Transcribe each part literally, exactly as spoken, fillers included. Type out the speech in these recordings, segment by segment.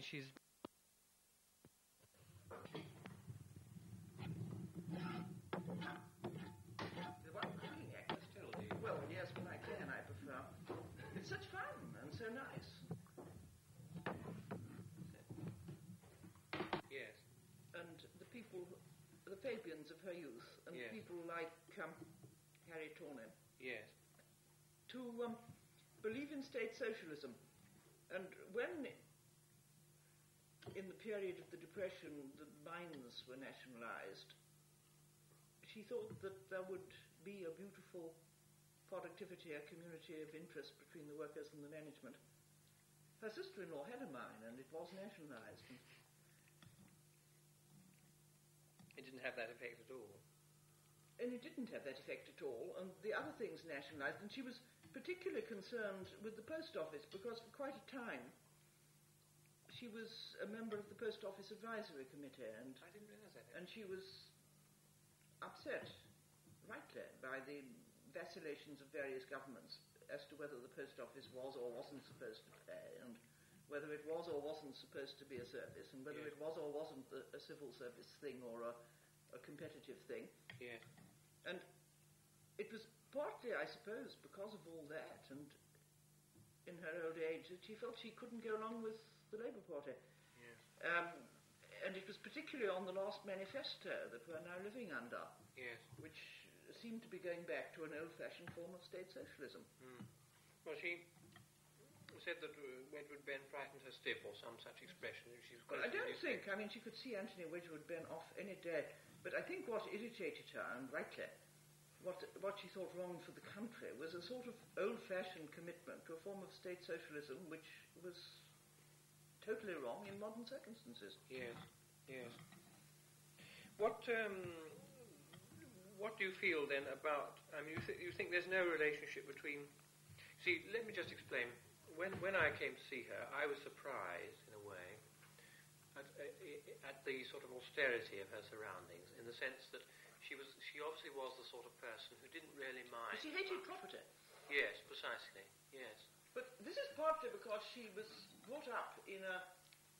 she's... The one cooking act is still do. Well, yes, when I can, I prefer. It's such fun and so nice. Yes. And the people, the Fabians of her youth, and yes. people like um, Harry Tornham. Yes. To um, believe in state socialism. And when, in the period of the Depression, the mines were nationalised, she thought that there would be a beautiful productivity, a community of interest between the workers and the management. Her sister-in-law had a mine, and it was nationalised. It didn't have that effect at all. And it didn't have that effect at all, and the other things nationalised, and she was particularly concerned with the post office, because for quite a time she was a member of the Post Office Advisory Committee, and I didn't realise that. And she was upset, rightly, by the vacillations of various governments as to whether the post office was or wasn't supposed to pay, and whether it was or wasn't supposed to be a service, and whether yes. it was or wasn't a, a civil service thing or a, a competitive thing. Yes. And it was partly, I suppose, because of all that, and in her old age, that she felt she couldn't go along with the Labour Party. Yes. Um, and it was particularly on the last manifesto that we're now living under, yes. which seemed to be going back to an old-fashioned form of state socialism. Mm. Well, she said that uh, Wedgwood Ben frightened her stiff, or some such expression. She was well, I don't think, I mean, she could see Anthony Wedgwood Ben off any day, but I think what irritated her, and rightly, what, what she thought wrong for the country was a sort of old-fashioned commitment to a form of state socialism which was totally wrong in modern circumstances. Yes, yes. What um, what do you feel then about? I mean, you, th- you think there's no relationship between? See, let me just explain. When when I came to see her, I was surprised in a way at, uh, at the sort of austerity of her surroundings, in the sense that she was she obviously was the sort of person who didn't really mind. But she hated property. Yes, precisely. Yes. But this is partly because she was brought up in a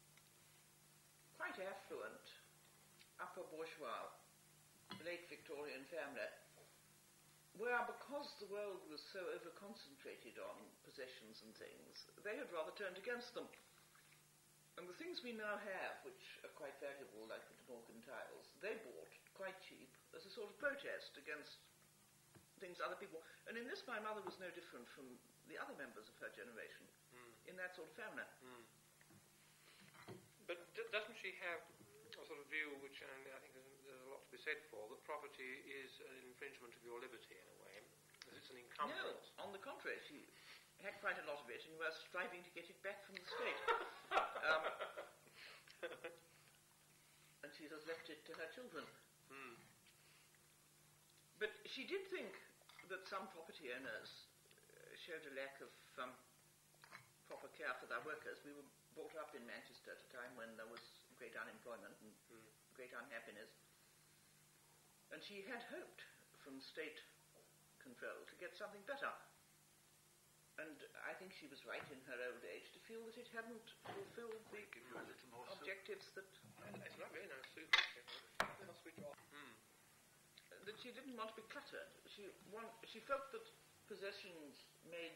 quite affluent, upper bourgeois, late Victorian family, where because the world was so over-concentrated on possessions and things, they had rather turned against them. And the things we now have, which are quite valuable, like the De Morgan tiles, they bought quite cheap as a sort of protest against things other people. And in this, my mother was no different from the other members of her generation, mm. in that sort of family. Mm. But d- doesn't she have a sort of view, which and I think there's, there's a lot to be said for, that property is an infringement of your liberty in a way, because it's an encumbrance? No, on the contrary, she had quite a lot of it, and was striving to get it back from the state. um, and she has left it to her children. Mm. But she did think that some property owners uh, showed a lack of um, proper care for their workers. We were brought up in Manchester at a time when there was great unemployment and mm. great unhappiness. And she had hoped from state control to get something better. And I think she was right in her old age to feel that it hadn't fulfilled the objectives that... It's not very nice soup. Mm. that she didn't want to be cluttered. She want, she felt that possessions made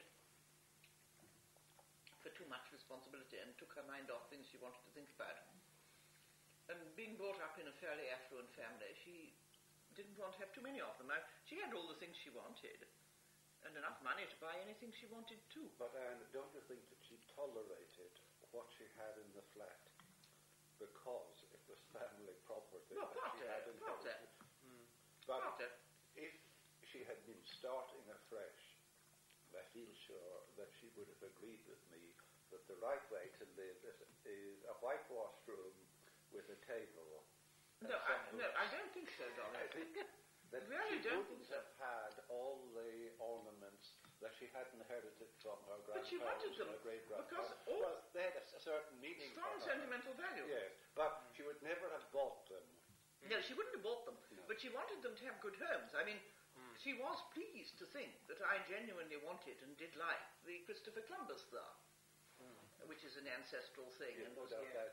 for too much responsibility and took her mind off things she wanted to think about. And being brought up in a fairly affluent family, she didn't want to have too many of them. Now, she had all the things she wanted, and enough money to buy anything she wanted too. But Anne, don't you think that she tolerated what she had in the flat because it was family property Well, that partly, she had partly. inherited? Mm. But Partly. if she had been starting afresh, I feel sure that she would have agreed with me that the right way to live is, is a whitewashed room with a table. No, I, no, I don't think so, Don. I think that really she don't wouldn't think so. have had all the ornaments that she had inherited from her But she grandparents wanted them, and her great because grandparents. all Well, they had a, s- a certain meaning strong for her. sentimental value. Yes, but she would never have bought them. No, she wouldn't have bought them, No. but she wanted them to have good homes. I mean, Mm. she was pleased to think that I genuinely wanted and did like the Christopher Columbus there, mm. which is an ancestral thing. Yes, and no was, doubt yeah, that.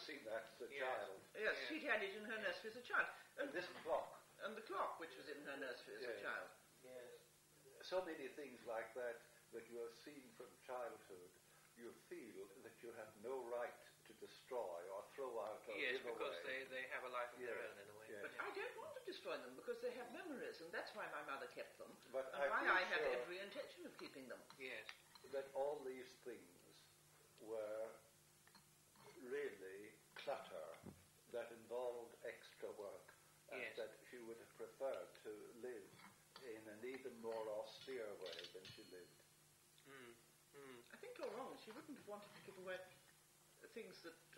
seen that as a Yes. child. Yes, Yeah. she'd had it in her nursery as a child. And, And this clock. and the clock, which was in her nursery as a Yes. child. Yes. So many things like that that you have seen from childhood, you feel that you have no right to destroy or throw out or Yes, give because away. they, they have a life of their Yes, own in a way. yes. But I don't want to destroy them because they have memories, and that's why my mother kept them, But and I why feel I had sure every intention of keeping them. Yes. that all these things were really clutter that involved extra work, and Yes. that she would have preferred to live in an even more austere way than she lived. Mm. Mm. I think you're wrong. She wouldn't have wanted to give away things that uh,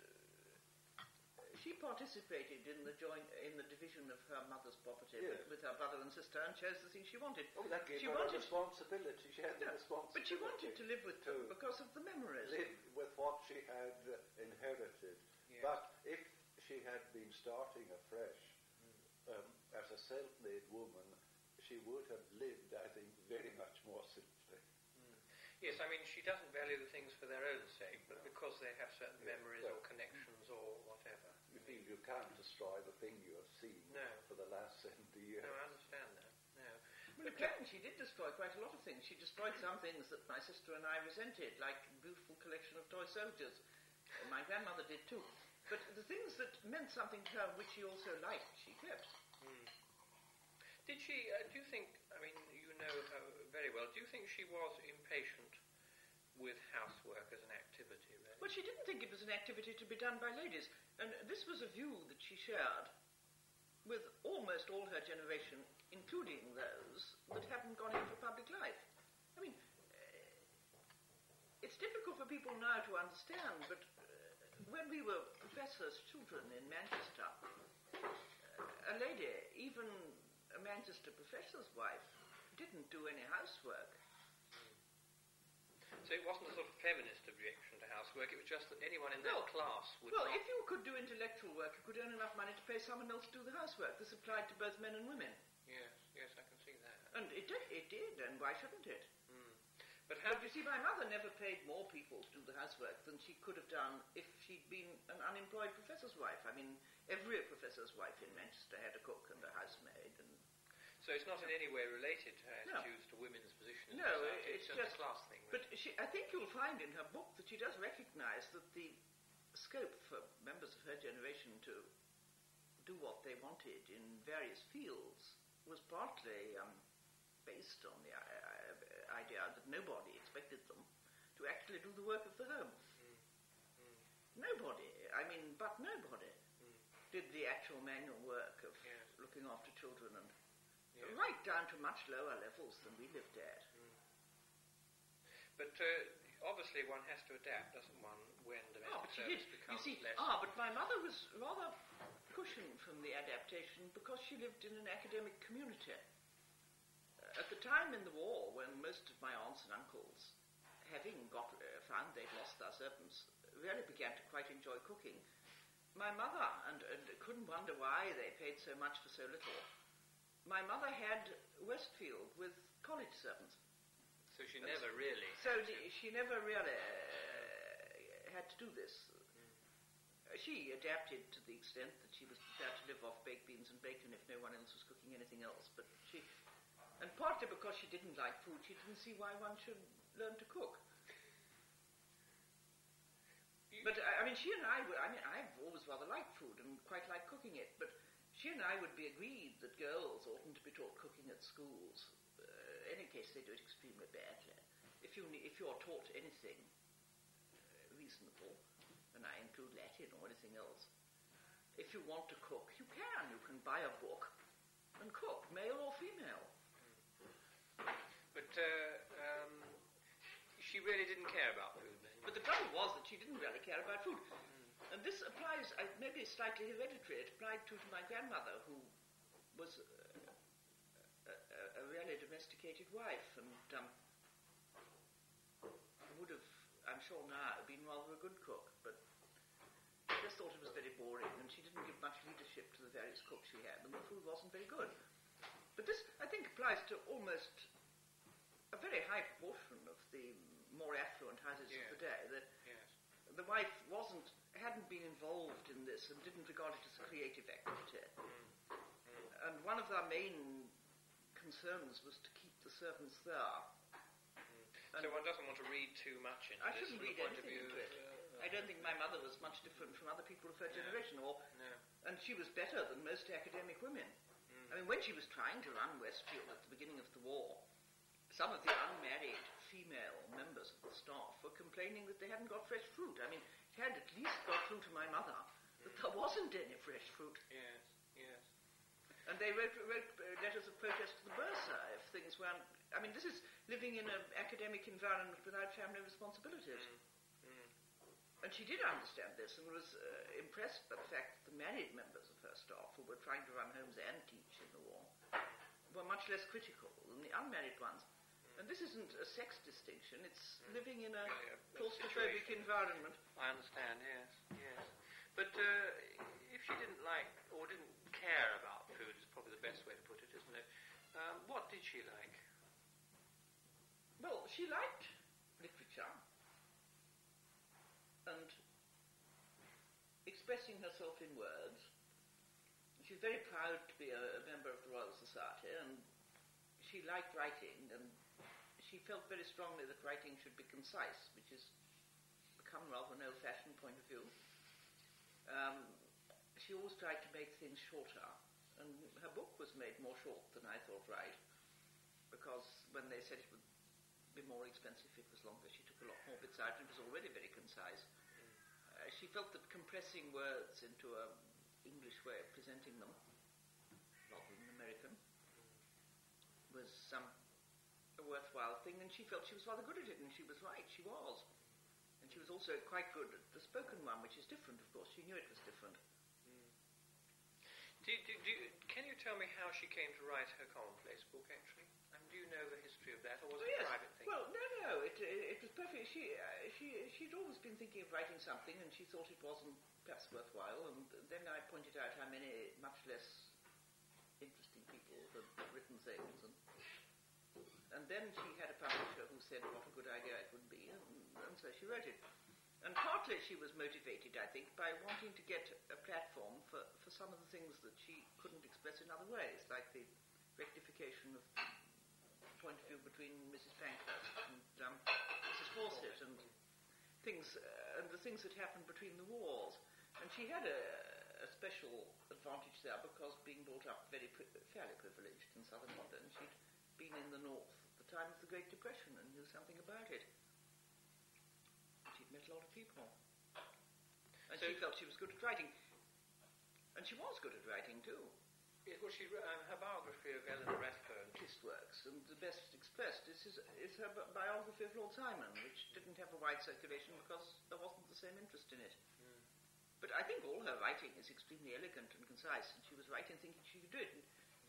she participated in the joint in the division of her mother's property Yes. with, with her brother and sister, and chose the things she wanted. Oh, that gave She her wanted- a responsibility. She had No, the responsibility. but she wanted to live with them to because of the memories. live with what she had uh, inherited. Yes. But if she had been starting afresh um, as a self-made woman, she would have lived, I think, very much more simply. Yes, I mean, she doesn't value the things for their own sake, but because they have certain Yeah, memories well- or connections or whatever. You feel you can't destroy the thing you have seen No. for the last seventy years. No, I understand that. No. Well, again, she did destroy quite a lot of things. She destroyed some things that my sister and I resented, like a beautiful collection of toy soldiers. And my grandmother did too. But the things that meant something to her, which she also liked, she kept. Mm. Did she, uh, do you think, I mean, you know her very well, do you think she was impatient with housework as an activity, really? But she didn't think it was an activity to be done by ladies. And this was a view that she shared with almost all her generation, including those that haven't gone into public life. I mean, uh, it's difficult for people now to understand, but uh, when we were professors' children in Manchester, uh, a lady, even a Manchester professor's wife, didn't do any housework. So it wasn't a sort of feminist objection to housework, it was just that anyone in that Well, class would Well, not... if you could do intellectual work, you could earn enough money to pay someone else to do the housework. This applied to both men and women. Yes, yes, I can see that. And it did, it did, and why shouldn't it? Mm. But how But you see, my mother never paid more people to do the housework than she could have done if she'd been an unemployed professor's wife. I mean, every professor's wife in Manchester had a cook and a housemaid. And So it's not in any way related to her No. attitudes to women's position in No, society, it's it's just, just- a class thing. But she, I think you'll find in her book that she does recognize that the scope for members of her generation to do what they wanted in various fields was partly um, based on the uh, idea that nobody expected them to actually do the work of the home. Nobody, I mean, but nobody did the actual manual work of Yes. looking after children, and Yes. right down to much lower levels than we lived at. But uh, obviously one has to adapt, doesn't one, when domestic Oh, but she service did. You becomes see, less... ah, but my mother was rather cushioned from the adaptation because she lived in an academic community. Uh, at the time in the war, when most of my aunts and uncles, having got uh, found they'd lost their servants, really began to quite enjoy cooking, my mother, and, and couldn't wonder why they paid so much for so little, my mother had Westfield with college servants. So she never really... So d- she never really uh, had to do this. Uh, She adapted to the extent that she was prepared to live off baked beans and bacon if no one else was cooking anything else. But she, and partly because she didn't like food, she didn't see why one should learn to cook. You- But I, I mean, she and I would. I mean, I've always rather liked food and quite liked cooking it. But she and I would be agreed that girls oughtn't to be taught cooking at schools. Uh, in any case, they do it extremely badly. If you ne- if you're taught anything uh, reasonable, and I include Latin or anything else, if you want to cook, you can. You can buy a book and cook, male or female. But uh, um, she really didn't care about food then. But the trouble was that she didn't really care about food. And this applies, uh, maybe slightly hereditary, it applied to, to my grandmother, who was uh, a, a, a really domesticated wife, and um, would have, I'm sure now, been rather a good cook, but I just thought it was very boring, and she didn't give much leadership to the various cooks she had, and the food wasn't very good. But this, I think, applies to almost a very high proportion of the more affluent houses Yes. of the day. That Yes. the wife wasn't hadn't been involved in this and didn't regard it as a creative activity. Mm. Mm. And one of our main concerns was to keep the servants there. Mm. So one doesn't want to read too much into I this shouldn't from the read point of anything view. into it. Uh, I don't think my mother was much different from other people of her No. generation, or no. and she was better than most academic women. Mm. I mean, when she was trying to run Westfield at the beginning of the war, some of the unmarried female members of the staff were complaining that they hadn't got fresh fruit. I mean, it had at least got through to my mother that there wasn't any fresh fruit. Yes, yes. And they wrote, wrote uh, letters of protest to the bursar if things weren't... I mean, this is living in an academic environment without family responsibilities. Mm. Mm. And she did understand this and was uh, impressed by the fact that the married members of her staff, who were trying to run homes and teach in the war, were much less critical than the unmarried ones. And this isn't a sex distinction, it's Mm. living in a Yeah, yeah, claustrophobic situation. environment. I understand, yes, yes. But uh, if she didn't like or didn't care about food, is probably the best way to put it, isn't it? Um, what did she like? Well, she liked literature and expressing herself in words. She's very proud to be a, a member of the Royal Society, and she liked writing, and she felt very strongly that writing should be concise, which has become rather an old-fashioned point of view. Um, she always tried to make things shorter, and her book was made more short than I thought right, because when they said it would be more expensive if it was longer, she took a lot more bits out, and it was already very concise. Uh, she felt that compressing words into an English way of presenting them, rather than American, was um, a worthwhile thing, and she felt she was rather good at it, and she was right, she was. And she was also quite good at the spoken one, which is different, of course. She knew it was different. Mm. Do, do, do, can you tell me how she came to write her commonplace book, actually? Um, do you know the history of that, or was Oh, it yes. a private thing? Well, no, no, it, it, it was perfect. She, uh, she, she'd always been thinking of writing something, and she thought it wasn't perhaps worthwhile, and then I pointed out how many much less interesting people had written things, and And then she had a publisher who said what a good idea it would be, and, and so she wrote it. And partly she was motivated, I think, by wanting to get a platform for, for some of the things that she couldn't express in other ways, like the rectification of the point of view between Missus Pankhurst and um, Missus Fawcett, and things, uh, and the things that happened between the wars. And she had a, a special advantage there because, being brought up very pri- fairly privileged in southern London, she'd been in the north at the time of the Great Depression and knew something about it. She'd met a lot of people. And So she felt she was good at writing. And she was good at writing too. Yes, well, she, um, her biography of Eleanor Rathbone. Artist works, and the best expressed is, his, is her bi- biography of Lord Simon, which didn't have a wide circulation because there wasn't the same interest in it. Mm. But I think all her writing is extremely elegant and concise, and she was right in thinking she could do it. And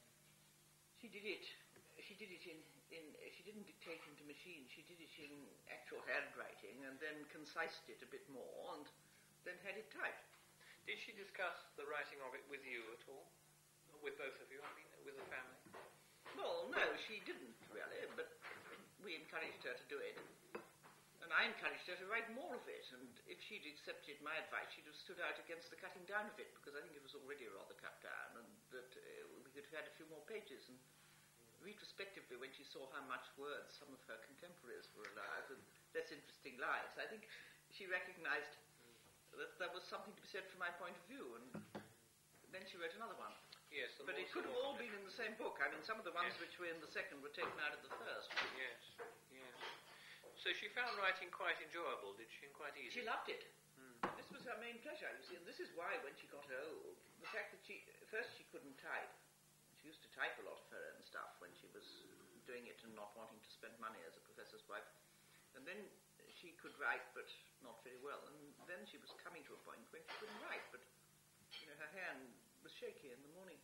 she did it. She did it in, in. She didn't dictate into machine. She did it in actual handwriting, and then concised it a bit more, and then had it typed. Did she discuss the writing of it with you at all? With both of you, I mean, with the family? Well, no, she didn't really, but we encouraged her to do it. And I encouraged her to write more of it, and if she'd accepted my advice, she'd have stood out against the cutting down of it, because I think it was already rather cut down, and that uh, we could have had a few more pages. And retrospectively, when she saw how much words some of her contemporaries were allowed, and less interesting lives, I think she recognized that there was something to be said from my point of view, and then she wrote another one. Yes. But it could have all been in the same book. I mean, some of the ones Yes. which were in the second were taken out of the first. Yes, yes. So she found writing quite enjoyable, did she, and quite easy? She loved it. Mm. This was her main pleasure, you see, and this is why when she got old, the fact that she, first she couldn't type. She used to type a lot of her own stuff when she was doing it and not wanting to spend money as a professor's wife. And then she could write, but not very well. And then she was coming to a point when she couldn't write, but you know, her hand was shaky in the morning.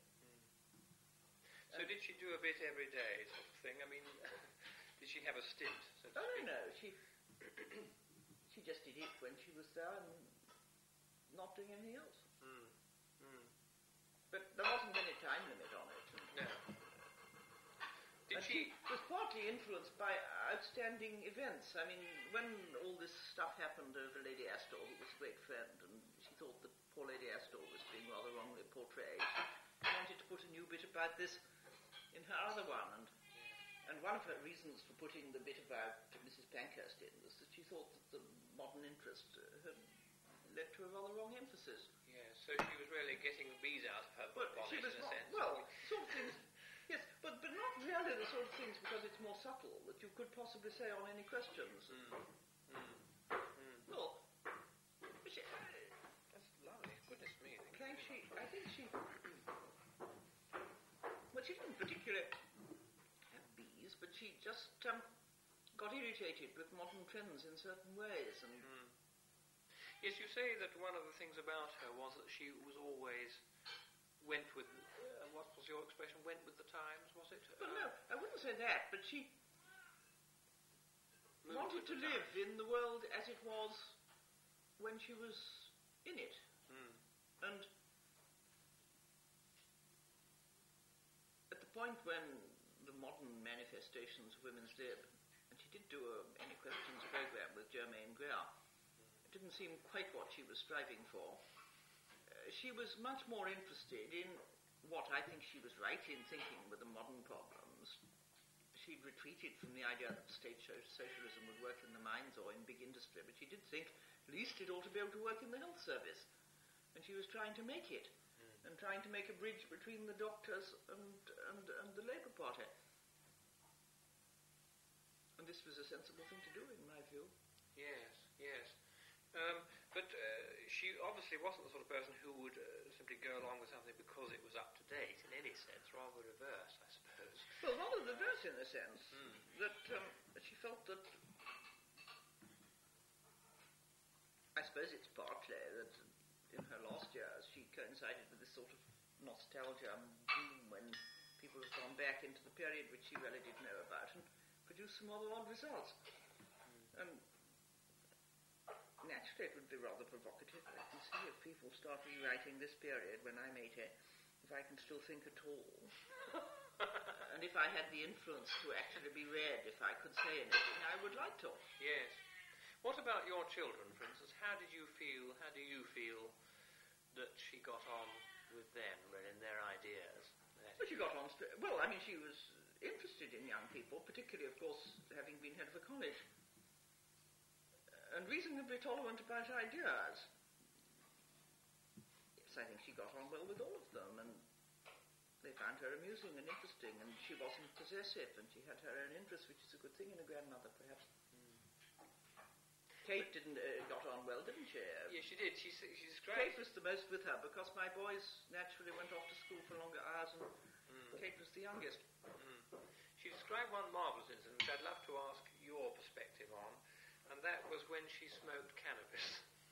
So did she do a bit every day, sort of thing? I mean, did she have a stint? So to Oh, speak? no, no. She she just did it when she was there and not doing anything else. Mm. Mm. But there wasn't any time limit on it. No. Did And she? she was partly influenced by outstanding events. I mean, when all this stuff happened over Lady Astor, who was a great friend, and portrait, she wanted to put a new bit about this in her other one, and and one of her reasons for putting the bit about Missus Pankhurst in was that she thought that the modern interest uh, had led to a rather wrong emphasis. Yes, so she was really getting the bees out of her But bonnet she was in a not, sense. well, sort of things, yes, but, but not really the sort of things, because it's more subtle, that you could possibly say on any questions. Mm. Mm. Mm. Well, but she, uh, That's lovely. Goodness me. Can she, I think she, well, she didn't particularly have bees, but she just um, got irritated with modern trends in certain ways. And Mm. Yes, you say that one of the things about her was that she was always went with, uh, what was your expression, went with the times, was it? Well, no, I wouldn't say that, but she Moved wanted with to the live times. in the world as it was when she was in it. Mm. And at the point when the modern manifestations of women's lib, and she did do a Any Questions program with Germaine Greer, it didn't seem quite what she was striving for. Uh, she was much more interested in what I think she was right in thinking were the modern problems. She'd retreated from the idea that state socialism would work in the mines or in big industry, but she did think at least it ought to be able to work in the health service. And she was trying to make it, mm. and trying to make a bridge between the doctors and, and, and the Labour Party. And this was a sensible thing to do, in my view. Yes, yes. Um, but uh, she obviously wasn't the sort of person who would uh, simply go along with something because it was up to date in any sense, rather reverse, I suppose. Well, rather the reverse in a sense, Mm. that um, she felt that, I suppose it's partly that in her last years she coincided with this sort of nostalgia boom when people have gone back into the period which she really did know about and produced some rather odd results. Mm. And naturally it would be rather provocative, I can see, if people start rewriting this period when I'm eighty, if I can still think at all. And if I had the influence to actually be read, if I could say anything, I would like to. Yes. What about your children, for instance? How did you feel, how do you feel that she got on with them and in their ideas? Well, she got on, st- well, I mean, she was interested in young people, particularly, of course, having been head of a college, and reasonably tolerant about ideas. Yes, I think she got on well with all of them, and they found her amusing and interesting, and she wasn't possessive, and she had her own interests, which is a good thing in a grandmother, perhaps. Mm. Kate didn't uh, got on well, didn't she? Yes, she did. She, she described... Kate was the most with her, because my boys naturally went off to school for longer hours, and mm. Kate was the youngest. Mm. She described one marvellous incident, which I'd love to ask your perspective on, and that was when she smoked cannabis.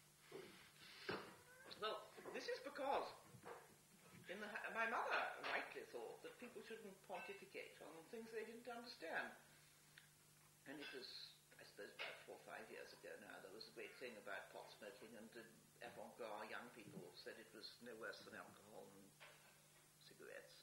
Well, this is because in the, my mother rightly thought that people shouldn't pontificate on things they didn't understand. And it was, I suppose, about four or five years ago now, there was a great thing about pot smoking, and the avant-garde young people said it was no worse than alcohol and cigarettes.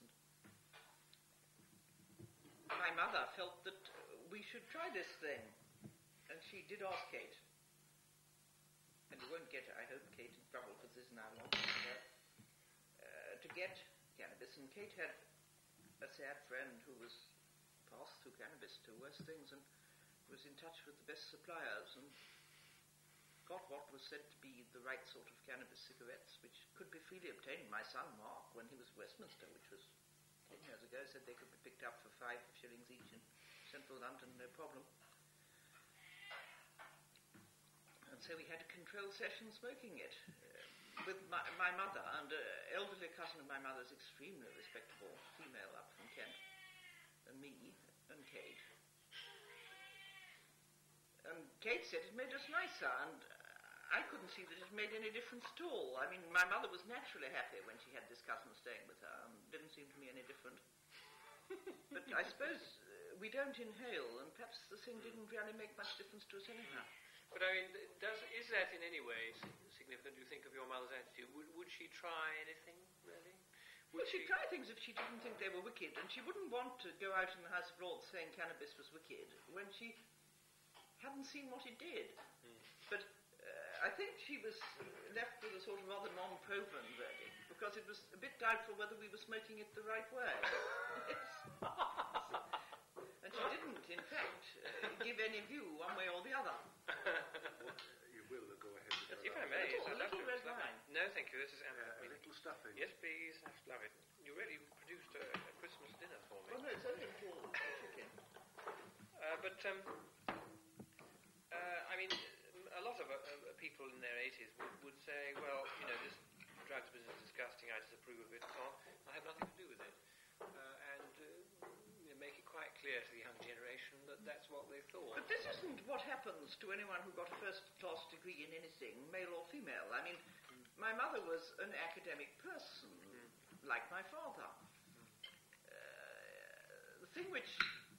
And my mother felt that we should try this thing, and she did ask Kate. And you won't get, I hope, Kate in trouble for this now long ago, uh, to get cannabis. And Kate had a sad friend who was passed through cannabis to worse things and was in touch with the best suppliers and got what was said to be the right sort of cannabis cigarettes, which could be freely obtained. My son, Mark, when he was at Westminster, which was ten years ago, said they could be picked up for five shillings each in central London, no problem. And so we had a controlled session smoking it uh, with my, my mother and an elderly cousin of my mother's, extremely respectable female up from Kent, and me and Kate. And Kate said it made us nicer, and I couldn't see that it made any difference at all. I mean, my mother was naturally happy when she had this cousin staying with her, and it didn't seem to me any different. But I suppose uh, we don't inhale, and perhaps the thing didn't really make much difference to us anyhow. But I mean, does, is that in any way significant, do you think, of your mother's attitude? Would, would she try anything, really? Would Well, she'd she... try things if she didn't think they were wicked, and she wouldn't want to go out in the House of Lords saying cannabis was wicked when she hadn't seen what it did. Mm. But uh, I think she was left with a sort of rather non-proven verdict because it was a bit doubtful whether we were smoking it the right way. And she didn't, in fact, uh, give any view one way or the other. Well, you will uh, go ahead with Yes, if I your may. Little- yes, I'd love little to. red wine. No, thank you. This is Anna. uh, a little stuffing. Yes, please. I should love it. You really produced a, a Christmas dinner for me. Well, no, it's only a little chicken. Uh, but, um, uh, I mean, a lot of uh, uh, people in their eighties would, would say, well, you know, this drugs business is disgusting, I disapprove of it, and so on. I have nothing to do with it. Uh, and uh, you know, make it quite clear to the young generation that that's what they thought. But this isn't what happens to anyone who got a first-class degree in anything, male or female. I mean, my mother was an academic person, like my father. Uh, the thing which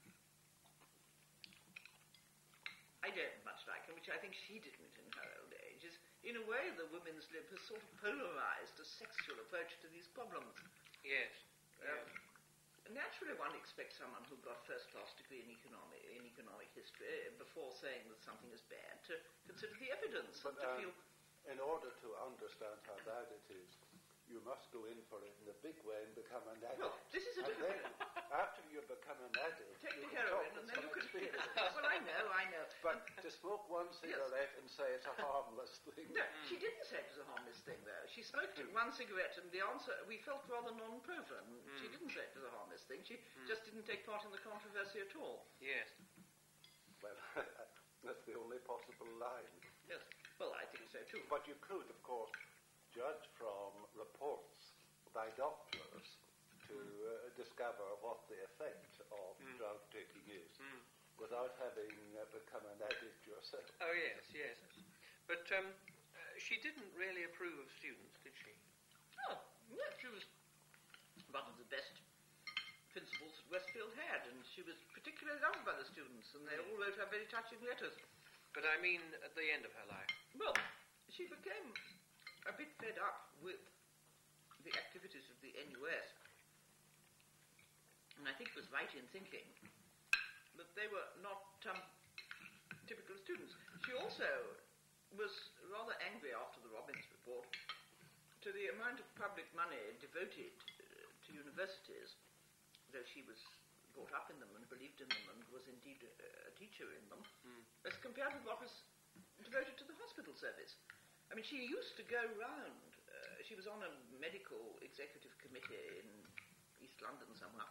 I don't much like, and which I think she didn't in her old age, is, in a way, the women's lib has sort of polarized a sexual approach to these problems. Yes. Um, yes. Naturally, one expects someone who got a first-class degree in economic, in economic history, uh, before saying that something is bad, to consider the evidence But and to um, feel... in order to understand how bad it is, you must go in for it in a big way and become an addict. Well, this is a and difficult... then, after you become an addict, Take you the can heroin talk and with then some you can... experience. Well, I know, I know. But to smoke one cigarette and say it's a harmless thing. No, she didn't say it was a harmless thing, though. She smoked one cigarette, and the answer, we felt rather non-proven. Mm. She didn't say it was a harmless thing. She mm. just didn't take part in the controversy at all. Yes. Well, that's the only possible line. Yes. Well, I think so, too. But you could, of course, judge from reports by doctors to uh, discover what the effect of Mm. drug taking is Mm. without having uh, become an addict yourself. Oh, yes, yes. But um, uh, she didn't really approve of students, did she? Oh, no, she was one of the best principals that Westfield had, and she was particularly loved by the students, and they all wrote her very touching letters. But I mean at the end of her life. Well, she became a bit fed up with the activities of the N U S, and I think was right in thinking that they were not um, typical students. She also was rather angry after the Robbins report to the amount of public money devoted uh, to universities, though she was brought up in them and believed in them and was indeed a, a teacher in them, Mm. as compared with what was devoted to the hospital service. I mean, she used to go round, uh, she was on a medical executive committee in East London somewhere,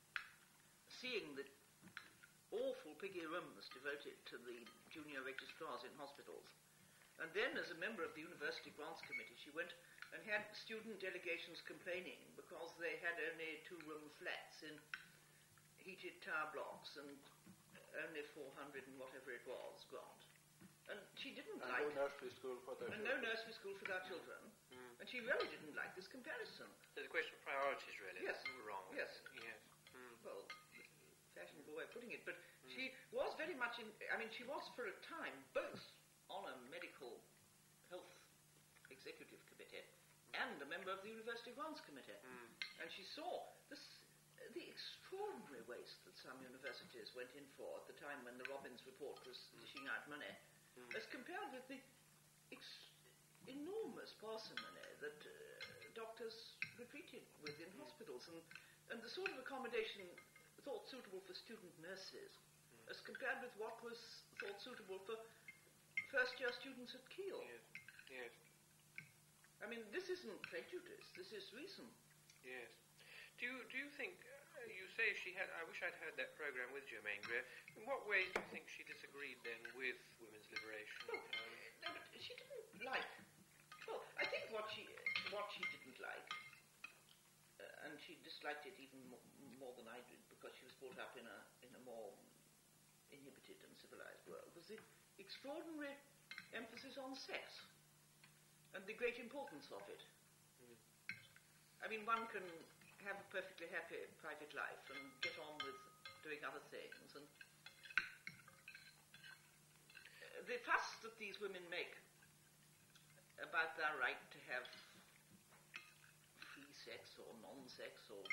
seeing the awful piggy rooms devoted to the junior registrars in hospitals. And then, as a member of the University Grants Committee, she went and had student delegations complaining because they had only two-room flats in heated tower blocks and only four hundred and whatever it was grant. And she didn't And like... no nursery school for their and children. no nursery school for their children. Mm. And she really didn't like this comparison. There's a question of priorities, really. Yes. That's wrong. Yes. Yes. Mm. Well, fashionable way of putting it, but she was very much in... I mean, she was for a time both on a medical health executive committee and a member of the University Grants Committee. Mm. And she saw this, the extraordinary waste that some universities went in for at the time when the Robbins report was dishing out money, Mm. as compared with the ex- enormous parsimony that uh, doctors were treated with in hospitals, and, and the sort of accommodation thought suitable for student nurses, Mm. as compared with what was thought suitable for first-year students at Keele. Yes. Yes. I mean, this isn't prejudice, this is reason. Yes. Do you, do you think, uh, you say she had, I wish I'd heard that program with Germaine Greer. In what ways do you think she disagreed then with women's liberation? No, Um, no, but she didn't like... Well, I think what she what she didn't like, uh, and she disliked it even more, more than I did because she was brought up in a in a more inhibited and civilized world, was the extraordinary emphasis on sex and the great importance of it. Mm. I mean, one can have a perfectly happy private life and get on with doing other things, and uh, the fuss that these women make about their right to have free sex or non-sex or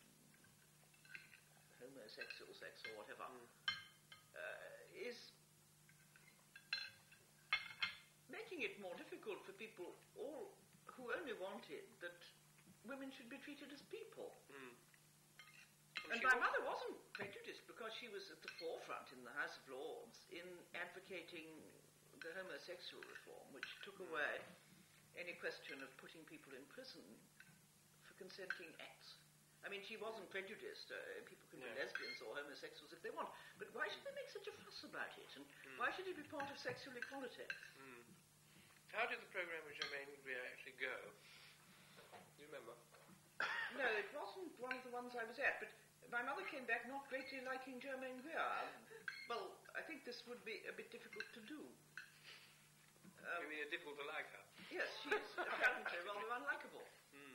homosexual sex or whatever Mm. uh, is makes making it more difficult for people all who only wanted that women should be treated as people. Mm. And my mother wasn't prejudiced because she was at the forefront in the House of Lords in advocating the homosexual reform, which took away any question of putting people in prison for consenting acts. I mean, she wasn't prejudiced. Uh, people can No. be lesbians or homosexuals if they want. But why should they make such a fuss about it? And Mm. why should it be part of sexual equality? Mm. How did the programme with Germaine Greer actually go? Do you remember? No, it wasn't one of the ones I was at, but my mother came back not greatly liking Germaine Greer. Well, I think this would be a bit difficult to do. Um, you mean it's difficult to like her? yes, she is apparently rather unlikable. Mm.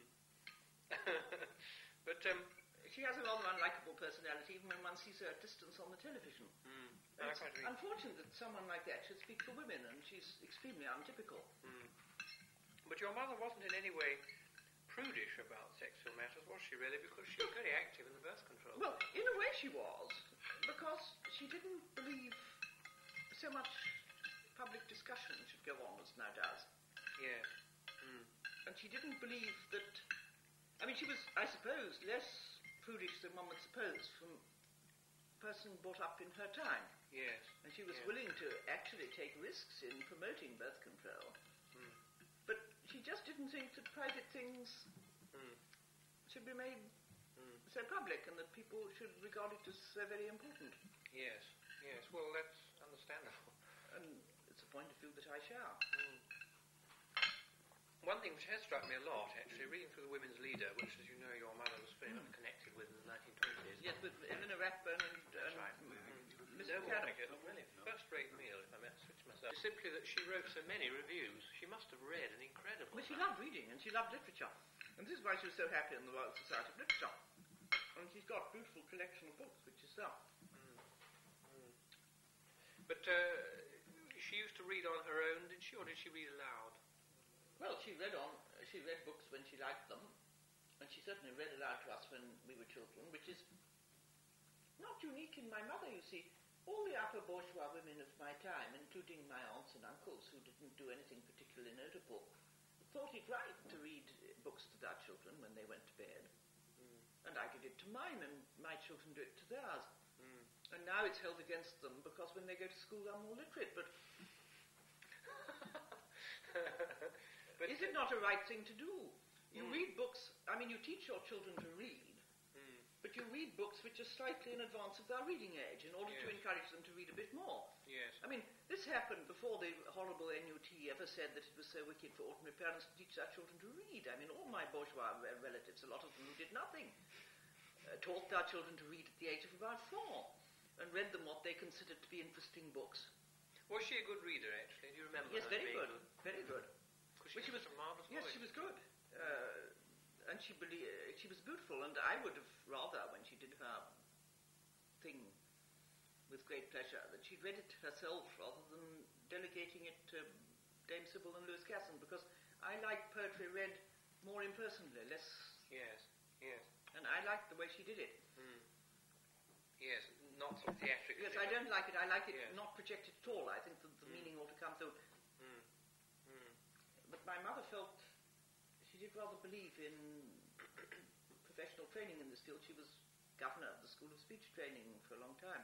But, um... She has a rather unlikable personality even when one sees her at distance on the television. Mm. It's unfortunate that someone like that should speak for women, and she's extremely untypical. Mm. But your mother wasn't in any way prudish about sexual matters, was she really? Because she was very active in the birth control. Well, in a way she was, because she didn't believe so much public discussion should go on as now does. Yes. Mm. And she didn't believe that... I mean, she was, I suppose, less prudish than one would suppose from a person brought up in her time. Yes. And she was yes. willing to actually take risks in promoting birth control. Mm. But she just didn't think that private things Mm. should be made Mm. so public and that people should regard it as so very important. Yes. Yes. Well, that's understandable. And it's a point of view that I share. Mm. One thing which has struck me a lot, actually, reading through the Women's Leader, which, as you know, your mother was very much connected with in the nineteen twenties. Yes, with Eleanor Rathbone and, That's and right. mm, Mister Mister No, Cadden. I get a really first-rate meal, if I may switch myself. It's simply that she wrote so many reviews. She must have read an incredible But she amount. loved reading and she loved literature. And this is why she was so happy in the Royal Society of Literature. And she's got a beautiful collection of books, which is there. Mm. Mm. But uh, she used to read on her own, did she, or did she read aloud? Well, she read on, she read books when she liked them, and she certainly read aloud to us when we were children, which is not unique in my mother, you see. All the upper bourgeois women of my time, including my aunts and uncles who didn't do anything particularly notable, thought it right to read books to their children when they went to bed. Mm. And I did it to mine, and my children do it to theirs. Mm. And now it's held against them because when they go to school they're more literate, but... But is it not a right thing to do? You Mm. read books, I mean, you teach your children to read, Mm. but you read books which are slightly in advance of their reading age in order to Yes. encourage them to read a bit more. Yes. I mean, this happened before the horrible N U T ever said that it was so wicked for ordinary parents to teach their children to read. I mean, all my bourgeois re- relatives, a lot of them who did nothing, uh, taught their children to read at the age of about four and read them what they considered to be interesting books. Was she a good reader, actually? Do you remember Yes, her very being good, very good. Because she Well, she was was- a marvellous Yes, voice. she was good. Uh, and she belie- uh, she was beautiful, and I would have rather, when she did her thing with great pleasure, that she'd read it herself rather than delegating it to Dame Sybil and Lewis Casson, because I like poetry read more impersonally, less, Yes, yes. and I liked the way she did it. Mm. Yes, not sort of theatrically. Yes, I don't like it. I like it Yes. not projected at all. I think that the Mm. meaning ought to come through. Mm. Mm. But my mother felt she did rather believe in professional training in this field. She was governor of the School of Speech Training for a long time.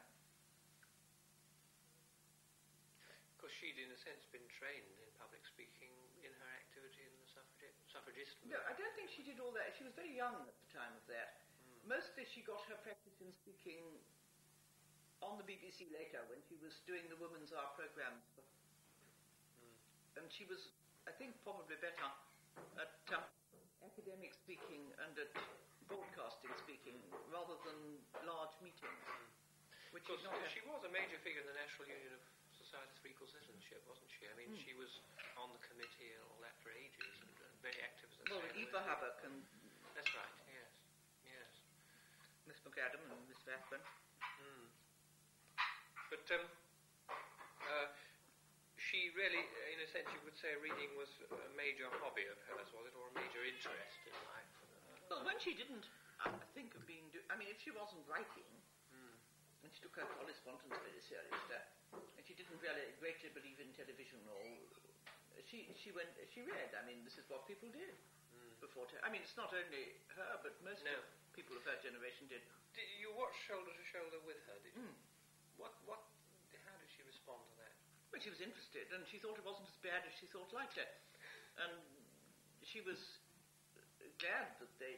Because she'd, in a sense, been trained in public speaking in her activity in the suffragette, suffragist No, I don't think she did all that. She was very young at the time of that. Mm. Mostly she got her practice in speaking on the B B C later when she was doing the Women's Hour programme. Mm. And she was, I think, probably better at um, academic speaking and at broadcasting speaking rather than large meetings. Which Because is not she was a major figure in the National Union of Societies for Equal Citizenship, wasn't she? I mean, Mm. she was on the committee and all that for ages, and, and very active as a well, sailor, Eva wasn't she? Hubbock and That's right, yes. Yes. Miss McAdam and Miss Rathbone. Mm. But um, uh, she really, in a sense, you could say reading was a major hobby of hers, was it, or a major interest in life? Well, when she didn't uh, think of being... Do- I mean, if she wasn't writing, Mm. and she took her correspondence very seriously, and she didn't really greatly believe in television or she she went she read. I mean, this is what people did Mm. before. Te- I mean, it's not only her, but most No. of people of her generation did. Did you watch Shoulder to Shoulder with her, did you? Mm. What, what, how did she respond to that? Well, she was interested, and she thought it wasn't as bad as she thought liked it. And she was glad that they,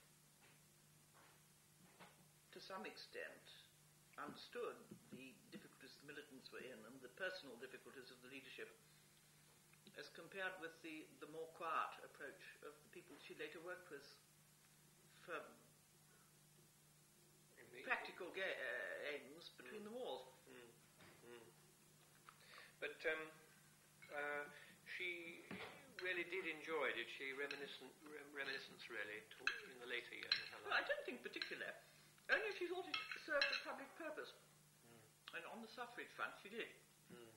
to some extent, understood the difficulties the militants were in and the personal difficulties of the leadership, as compared with the, the more quiet approach of the people she later worked with for practical ga- uh, aims between Mm. the wars. Mm. Mm. But um, uh, she really did enjoy, did she, reminiscent, rem- reminiscence really, to, in the later years of her Well, I life? don't think particular. Only she thought it served a public purpose. And on the suffrage front, she did. Mm.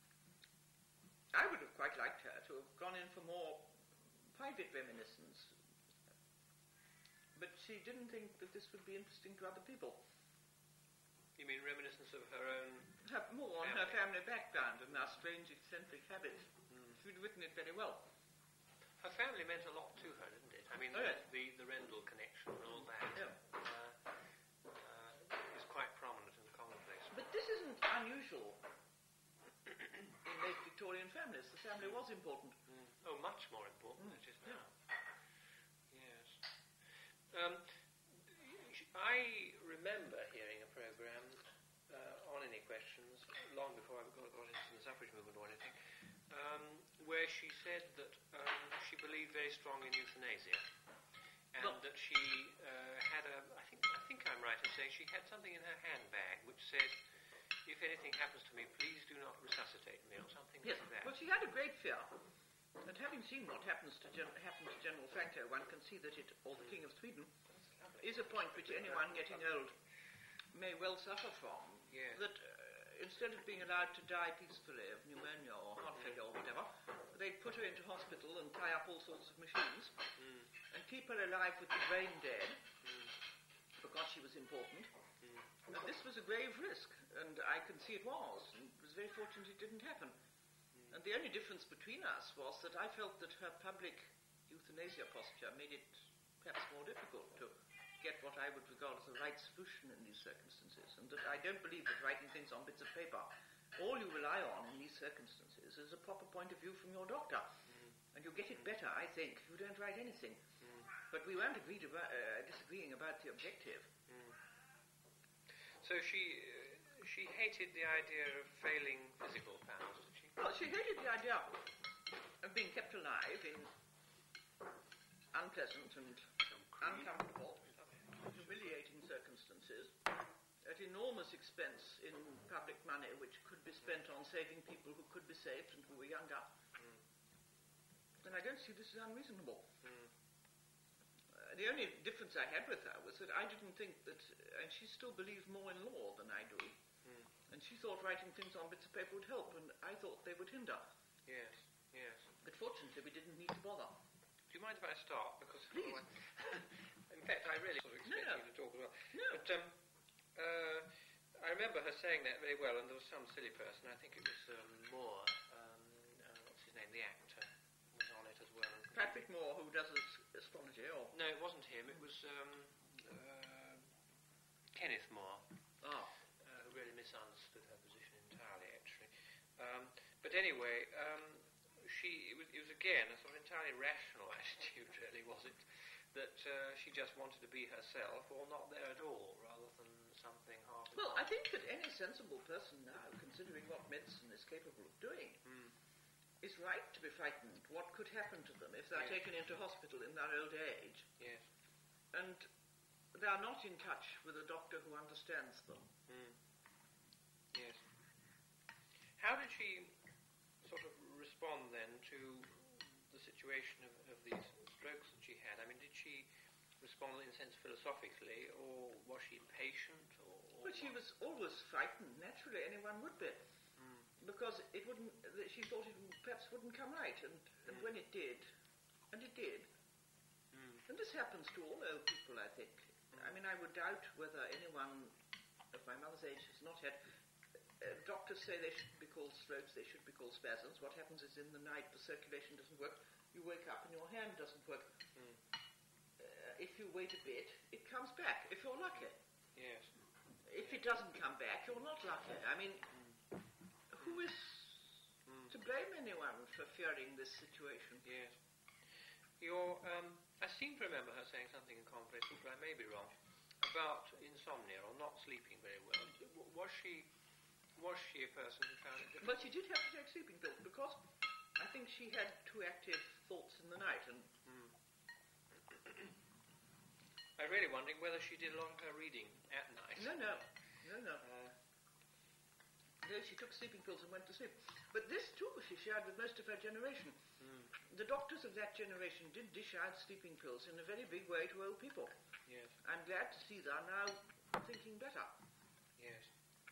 I would have quite liked her to have gone in for more private reminiscence. But she didn't think that this would be interesting to other people. You mean reminiscence of her own? Her, more on her family background and our strange eccentric habits. Mm. She'd written it very well. Her family meant a lot to her, didn't it? I mean, Oh, the, yes. the, the Rendell connection and all that Yeah. uh, uh, is quite prominent in the commonplace. But this isn't unusual in late Victorian families. The family was important. Mm. Oh, much more important Mm. than it is now. Yes. Um, I remember hearing a programme uh, on Any Questions, long before I got, got into the suffrage movement or anything, um, where she said that um, she believed very strongly in euthanasia, and Well- that she uh, had a, I think, I think I'm right in saying she had something in her handbag which said, if anything happens to me, please do not resuscitate me, or something Yes. like that. Well, she had a great fear. And having seen what happens to Gen- happened to General Franco, one can see that it, or the King of Sweden, is a point which anyone getting old may well suffer from. Yes. That uh, instead of being allowed to die peacefully of pneumonia or heart failure or whatever, they put her into hospital and tie up all sorts of machines Mm. and keep her alive with the brain dead Mm. because she was important. Mm. And this was a grave risk, and I can see it was. And it was very fortunate it didn't happen. And the only difference between us was that I felt that her public euthanasia posture made it perhaps more difficult to get what I would regard as the right solution in these circumstances, and that I don't believe that writing things on bits of paper, all you rely on in these circumstances is a proper point of view from your doctor. And you get it better, I think, if you don't write anything. But we weren't agreed about, uh, disagreeing about the objective. So she uh, she hated the idea of failing physical powers, did she? Well, she hated the idea of being kept alive in unpleasant and uncomfortable, humiliating circumstances, at enormous expense in public money, which could be spent on saving people who could be saved and who were younger. Mm. And I don't see this as unreasonable. Mm. Uh, the only difference I had with her was that I didn't think that, and she still believed more in law than I do, Mm. and she thought writing things on bits of paper would help, and I thought they would hinder. Yes, yes. But fortunately, we didn't need to bother. Do you mind if I start? Because Please. in fact, I really sort of expect No, no. you to talk as well. No. But um, uh, I remember her saying that very well, and there was some silly person, I think it was um, Moore, um, uh, what's his name, the actor, was on it as well. Patrick Moore, who does as- astrology, or... No, it wasn't him, it was um, uh, Kenneth Moore. Ah, Uh, who really misunderstood her position entirely, actually. Um, but anyway, um, she it was, it was again a sort of entirely rational attitude, really, was it? That uh, she just wanted to be herself, or not there at all, rather than something half. well, I think that any sensible person now, considering what medicine is capable of doing, Mm. is right to be frightened what could happen to them if they're Yes. taken into hospital in their old age, Yes. and they are not in touch with a doctor who understands them. Mm. Yes. How did she sort of respond then to the situation of, of these strokes that she had? I mean, did she respond in a sense philosophically, or was she patient? Or, or But she what? was always frightened. Naturally, anyone would be, Mm. because it wouldn't. that She thought it perhaps wouldn't come right, and, and Mm. when it did, and it did, Mm. and this happens to all old people, I think. I mean, I would doubt whether anyone of my mother's age has not had uh, doctors say they shouldn't be called strokes, they should be called spasms. What happens is in the night the circulation doesn't work. You wake up and your hand doesn't work. Mm. Uh, if you wait a bit, it comes back, if you're lucky. Yes. If it doesn't come back, you're not lucky. I mean, Mm. who is Mm. to blame anyone for fearing this situation? Yes. Your, um, I seem to remember her saying something in conversation, but I may be wrong, about insomnia or not sleeping very well. W- Was she, was she a person who found it difficult? But she did have to take sleeping pills because I think she had too active thoughts in the night. And Mm. I'm really wondering whether she did a lot of her reading at night. no, no, no, no. Uh, No, she took sleeping pills and went to sleep. But this too she shared with most of her generation. mm. The doctors of that generation did dish out sleeping pills in a very big way to old people. Yes. I'm glad to see they are now thinking better. Yes.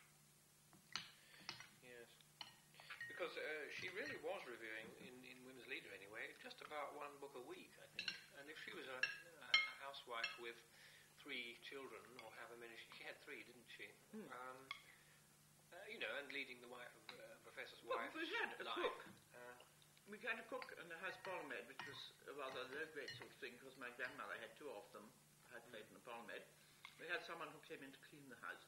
Yes. Because uh, she really was reviewing, in, in Women's Leader anyway, just about one book a week, I think. And if she was a, a housewife with three children, or however many, she, she had three, didn't she? Mm. Um, uh, you know, and leading the wife of uh, Professor's Well, wife. we had a life. cook. Uh, We had a cook and a house parlourmaid, which was a rather low-grade sort of thing, because my grandmother had two of them, a housemaid and a parlourmaid. We had someone who came in to clean the house.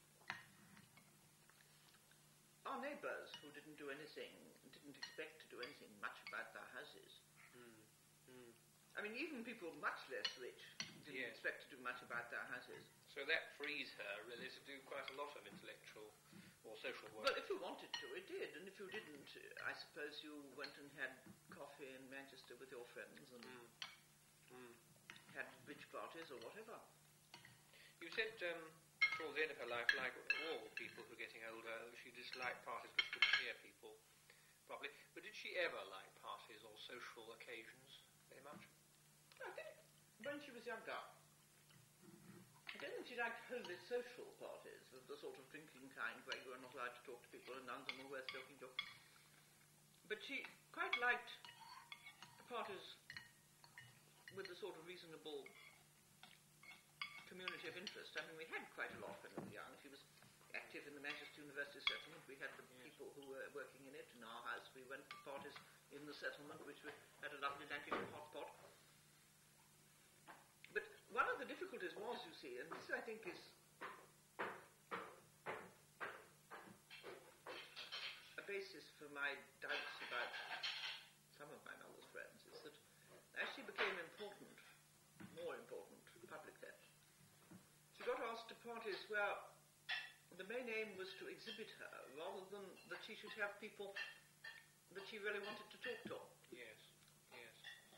Our neighbours, who didn't do anything, didn't expect to do anything much about their houses. mm, mm. I mean, even people much less rich didn't Yes. expect to do much about their houses. So that frees her, really, to do quite a lot of intellectual or social work. Well, if you wanted to, it did, and if you didn't, uh, I suppose you went and had coffee in Manchester with your friends and Mm. Mm. had bridge parties or whatever. You said um, towards the end of her life, like all people who are getting older, she disliked parties which couldn't hear people properly. But did she ever like parties or social occasions very much? I think when she was younger, I don't think she liked wholly social parties, the, the sort of drinking kind where you were not allowed to talk to people and none of them were worth talking to. But she quite liked parties with the sort of reasonable community of interest. I mean, we had quite a lot when we were young. She was active in the Manchester University settlement. We had the Yes. people who were working in it in our house. We went to parties in the settlement, which we had a lovely Lancashire hot pot. But one of the difficulties was, you see, and this I think is a basis for my doubts about some of my mother's friends, is that as she became important, more important, publicly, she got asked to parties where the main aim was to exhibit her, rather than that she should have people that she really wanted to talk to. Yes, yes.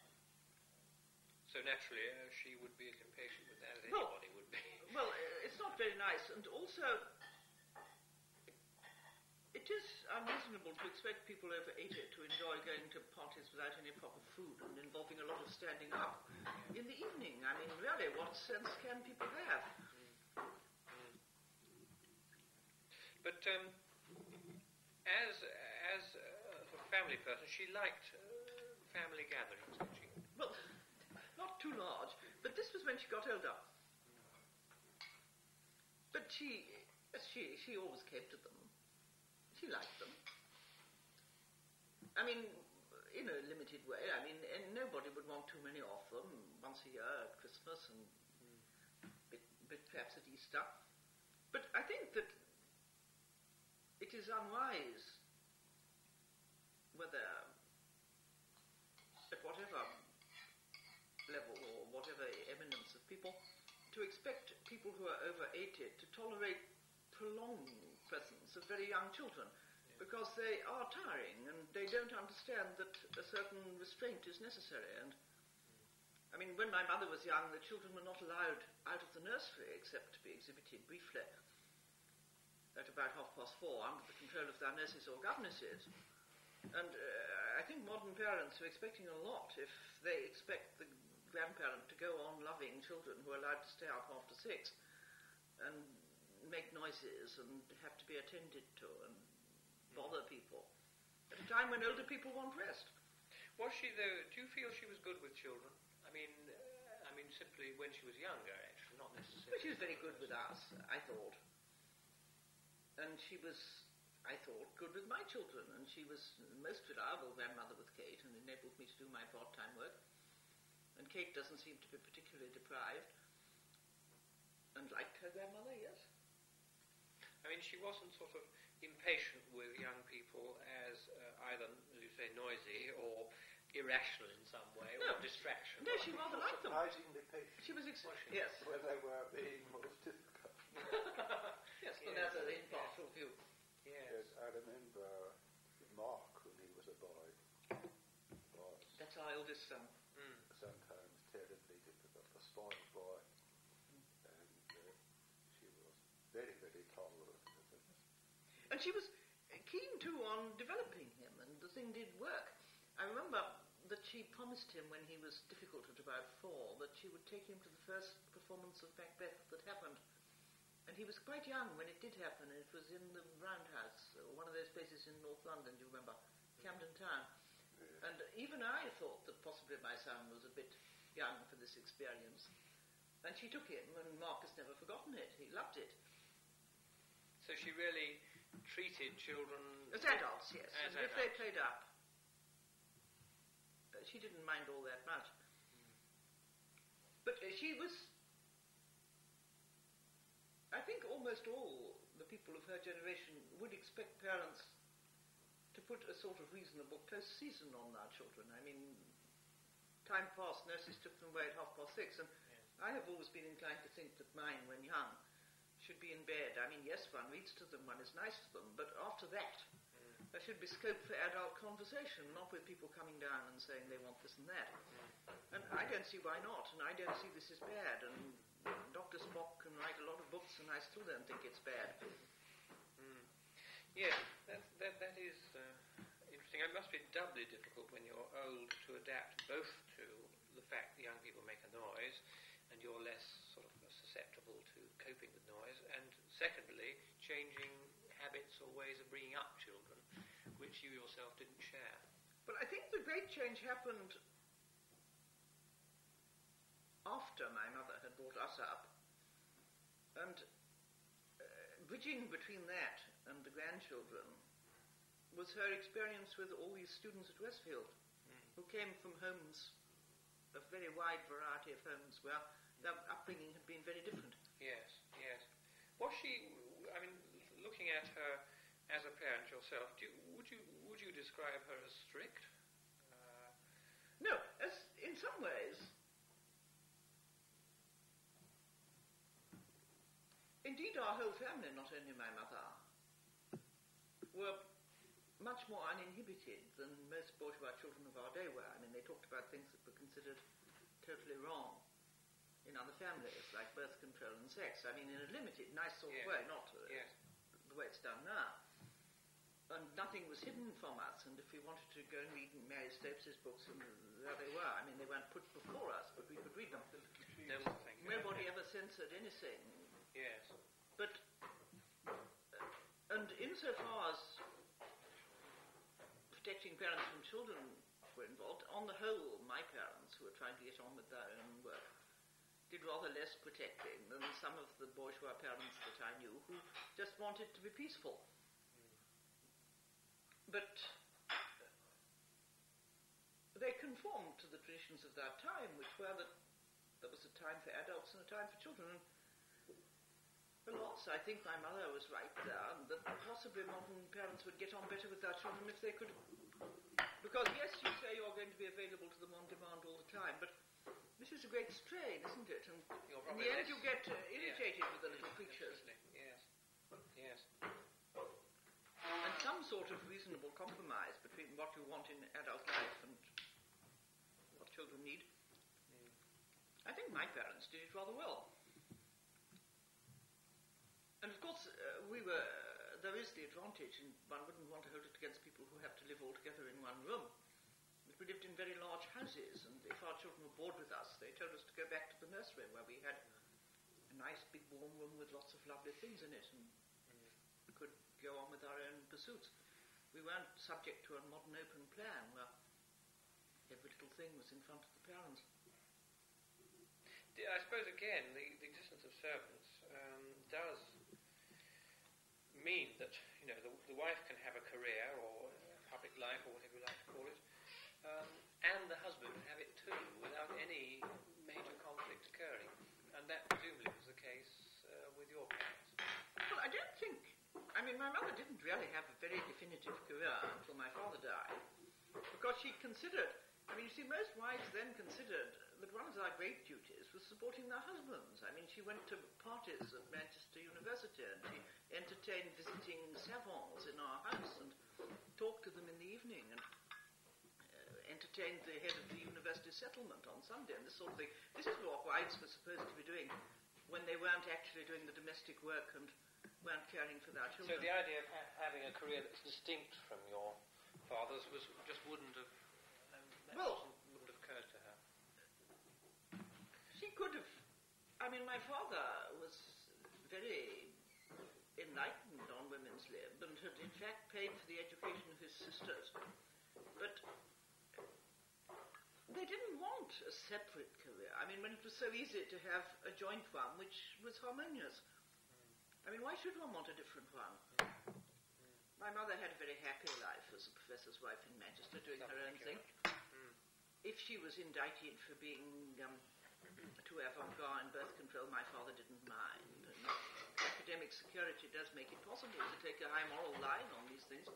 So naturally, uh, she would be as impatient with that as Well- anybody would be. Well, uh, it's not very nice, and also it is unreasonable to expect people over eighty to enjoy going to parties without any proper food and involving a lot of standing up in the evening. I mean, really, what sense can people have? But um, as as uh, a family person, she liked uh, family gatherings, didn't she? Well, not too large, but this was when she got older. But she, she, she always came to them. She liked them. I mean, in a limited way. I mean, and nobody would want too many of them once a year at Christmas and bit, bit perhaps at Easter. But I think that it is unwise, whether at whatever level or whatever eminence of people, to expect people who are over eighty to tolerate prolonged presence of very young children, Yeah. because they are tiring and they don't understand that a certain restraint is necessary. And I mean, when my mother was young, the children were not allowed out of the nursery except to be exhibited briefly at about half past four under the control of their nurses or governesses. And uh, I think modern parents are expecting a lot if they expect the grandparent to go on loving children who are allowed to stay up after six and make noises and have to be attended to and bother people at a time when older people want rest. Was she though? Do you feel she was good with children? I mean, uh, I mean, simply when she was younger, actually, not necessarily. But she was very good with us, I thought. And she was I thought, good with my children, and she was the most reliable grandmother with Kate and enabled me to do my part-time work. And Kate doesn't seem to be particularly deprived and liked her grandmother, yes. I mean, she wasn't sort of impatient with young people as uh, either, as you say, noisy or irrational in some way, no. or distraction. No, she rather liked them. Surprisingly patient. She was ex- Was she? yes. When they were being most difficult. Yes, but Yes. that's an impartial view. Yes. Yes, I remember Mark when he was a boy was That's our eldest son. Mm. sometimes terribly difficult, a spoiled boy, and uh, she was very, very tolerant of him. And she was keen too on developing him, and the thing did work. I remember that she promised him when he was difficult at about four that she would take him to the first performance of Macbeth that happened. And he was quite young when it did happen. It was in the Roundhouse, one of those places in North London, do you remember? Camden Town. Yeah. And even I thought that possibly my son was a bit young for this experience. And she took him, and Mark has never forgotten it. He loved it. So she really treated children As adults, yes. As and if they adults. played up, uh, she didn't mind all that much. But uh, she was, I think almost all the people of her generation would expect parents to put a sort of reasonable close season on our children. I mean, time passed, nurses took them away at half past six, and Yes. I have always been inclined to think that mine, when young, should be in bed. I mean, yes, one reads to them, one is nice to them, but after that, Mm. there should be scope for adult conversation, not with people coming down and saying they want this and that. And I don't see why not, and I don't see this as bad. And Doctor Spock can write a lot of books, and I still don't think it's bad. Mm. Yes, that, that, that is uh, interesting. It must be doubly difficult when you're old to adapt both to the fact that young people make a noise and you're less sort of susceptible to coping with noise, and secondly, changing habits or ways of bringing up children, which you yourself didn't share. But I think the great change happened after my mother had brought us up. And uh, bridging between that and the grandchildren was her experience with all these students at Westfield, Mm. who came from homes, a very wide variety of homes where their upbringing had been very different. Yes, yes. Was she, I mean, looking at her as a parent yourself, do you, would you would you describe her as strict? Uh, No, as in some ways, indeed our whole family, not only my mother, were much more uninhibited than most bourgeois children of our day were. I mean, they talked about things that were considered totally wrong in other families, like birth control and sex. I mean, in a limited, nice sort Yes. of way, not uh, yes. the way it's done now. And nothing was hidden from us, and if we wanted to go and read Mary Stopes' books, and there they were. I mean, they weren't put before us, but we could read them. No, thank you. Nobody ever censored anything. Yes. But, uh, and insofar as protecting parents from children were involved, on the whole, my parents, who were trying to get on with their own work, did rather less protecting than some of the bourgeois parents that I knew who just wanted to be peaceful. But they conformed to the traditions of that time, which were that there was a time for adults and a time for children. And alas, I think my mother was right there, and that possibly modern parents would get on better with their children if they could. Because yes, you say you're going to be available to them on demand all the time, but this is a great strain, isn't it? And You're in probably the end less- you get uh, irritated Yes. with the little creatures. Absolutely. Yes. Yes. And some sort of reasonable compromise between what you want in adult life and what children need. I think my parents did it rather well. And of course, uh, we were, uh, there is the advantage, and one wouldn't want to hold it against people who have to live all together in one room. But we lived in very large houses, and if our children were bored with us, they told us to go back to the nursery where we had a nice big warm room with lots of lovely things in it, and we could go on with our own pursuits. We weren't subject to a modern open plan where every little thing was in front of the parents. I suppose, again, the, the existence of servants um, does mean that, you you know, the, the wife can have a career or a public life or whatever you like to call it, um, and the husband can have it too without any major conflict occurring. And that presumably was the case uh, with your parents. Well, I don't think... I mean, my mother didn't really have a very definitive career until my father died, because she considered... I mean, you see, most wives then considered that one of their great duties was supporting their husbands. I mean, she went to parties at Manchester University and she entertained visiting savants in our house and talked to them in the evening and uh, entertained the head of the university settlement on Sunday and this sort of thing. This is what wives were supposed to be doing when they weren't actually doing the domestic work and weren't caring for their children. So the idea of ha- having a career that's distinct from your father's was just wouldn't have... Um, that Well- wouldn't have occurred to her. She could have. I mean, my father was very enlightened on women's lib and had, in fact, paid for the education of his sisters. But they didn't want a separate career. I mean, when it was so easy to have a joint one which was harmonious. I mean, why should one want a different one? My mother had a very happy life as a professor's wife in Manchester, doing her own thing. If she was indicted for being um, too avant-garde in birth control, my father didn't mind. And academic security does make it possible to take a high moral line on these things.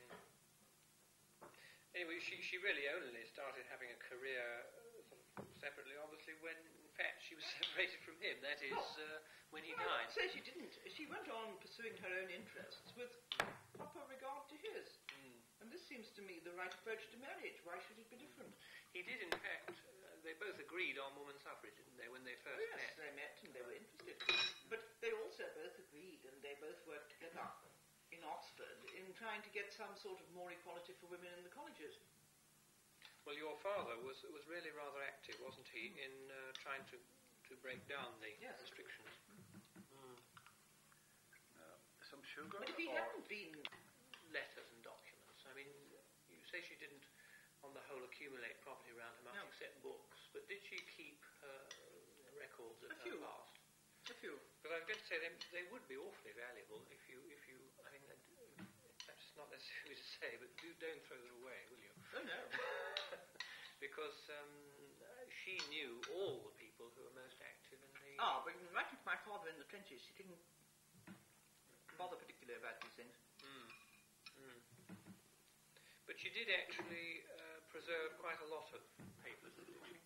Anyway, she, she really only started having a career uh, sort of separately, obviously, when, in fact, she was separated from him. That is, uh, when he I died. would say she didn't. She went on pursuing her own interests with proper regard to his. Mm. And this seems to me the right approach to marriage. Why should it be different? He did, in fact, uh, they both agreed on women's suffrage, didn't they, when they first Oh, yes, met? they met and they were interested. But they also both agreed and they both worked together in Oxford in trying to get some sort of more equality for women in the colleges. Well, your father was was really rather active, wasn't he, in uh, trying to, to break down the Yes. restrictions? Mm. Uh, some sugar? But if he or hadn't been... Letters and documents. I mean, you say she didn't, on the whole, accumulate property around her much No. except books, but did she keep her records of A her few. past? A few. But I was going to say they, they would be awfully valuable if you, if you. I mean, uh, that's not necessarily to say, but do don't throw them away, will you? Oh, no. Because um, she knew all the people who were most active in the. Ah, but right into my father in the trenches, she didn't bother particularly about these things. Mm. Mm. But she did actually uh, preserve quite a lot of papers, didn't she?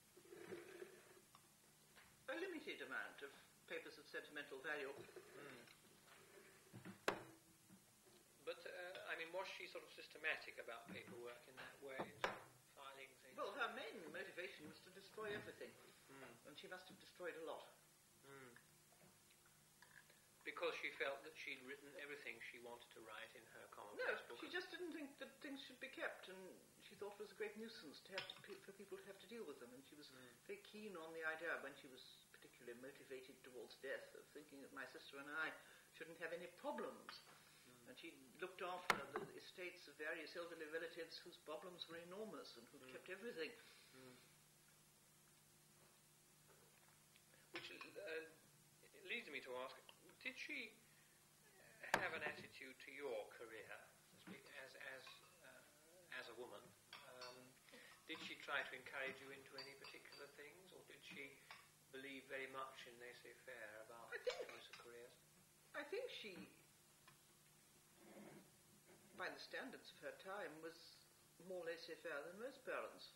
A limited amount of papers of sentimental value. Mm. But, uh, I mean, was she sort of systematic about paperwork in that way, sort of filing things? Well, her main motivation was to destroy everything, Mm. and she must have destroyed a lot. Mm. Because she felt that she'd written everything she wanted to write in her No, commonplace book. she just didn't think that things should be kept, and she thought it was a great nuisance to have to pe- for people to have to deal with them, and she was Mm. very keen on the idea, when she was particularly motivated towards death, of thinking that my sister and I shouldn't have any problems. Mm. And she looked after the estates of various elderly relatives whose problems were enormous and who Mm. kept everything. Mm. Which uh, leads me to ask, did she have an attitude to your career as as uh, as a woman? Um, did she try to encourage you into any particular things, or did she believe very much in laissez-faire about I think- the choice of careers? I think she, by the standards of her time, was more laissez-faire than most parents.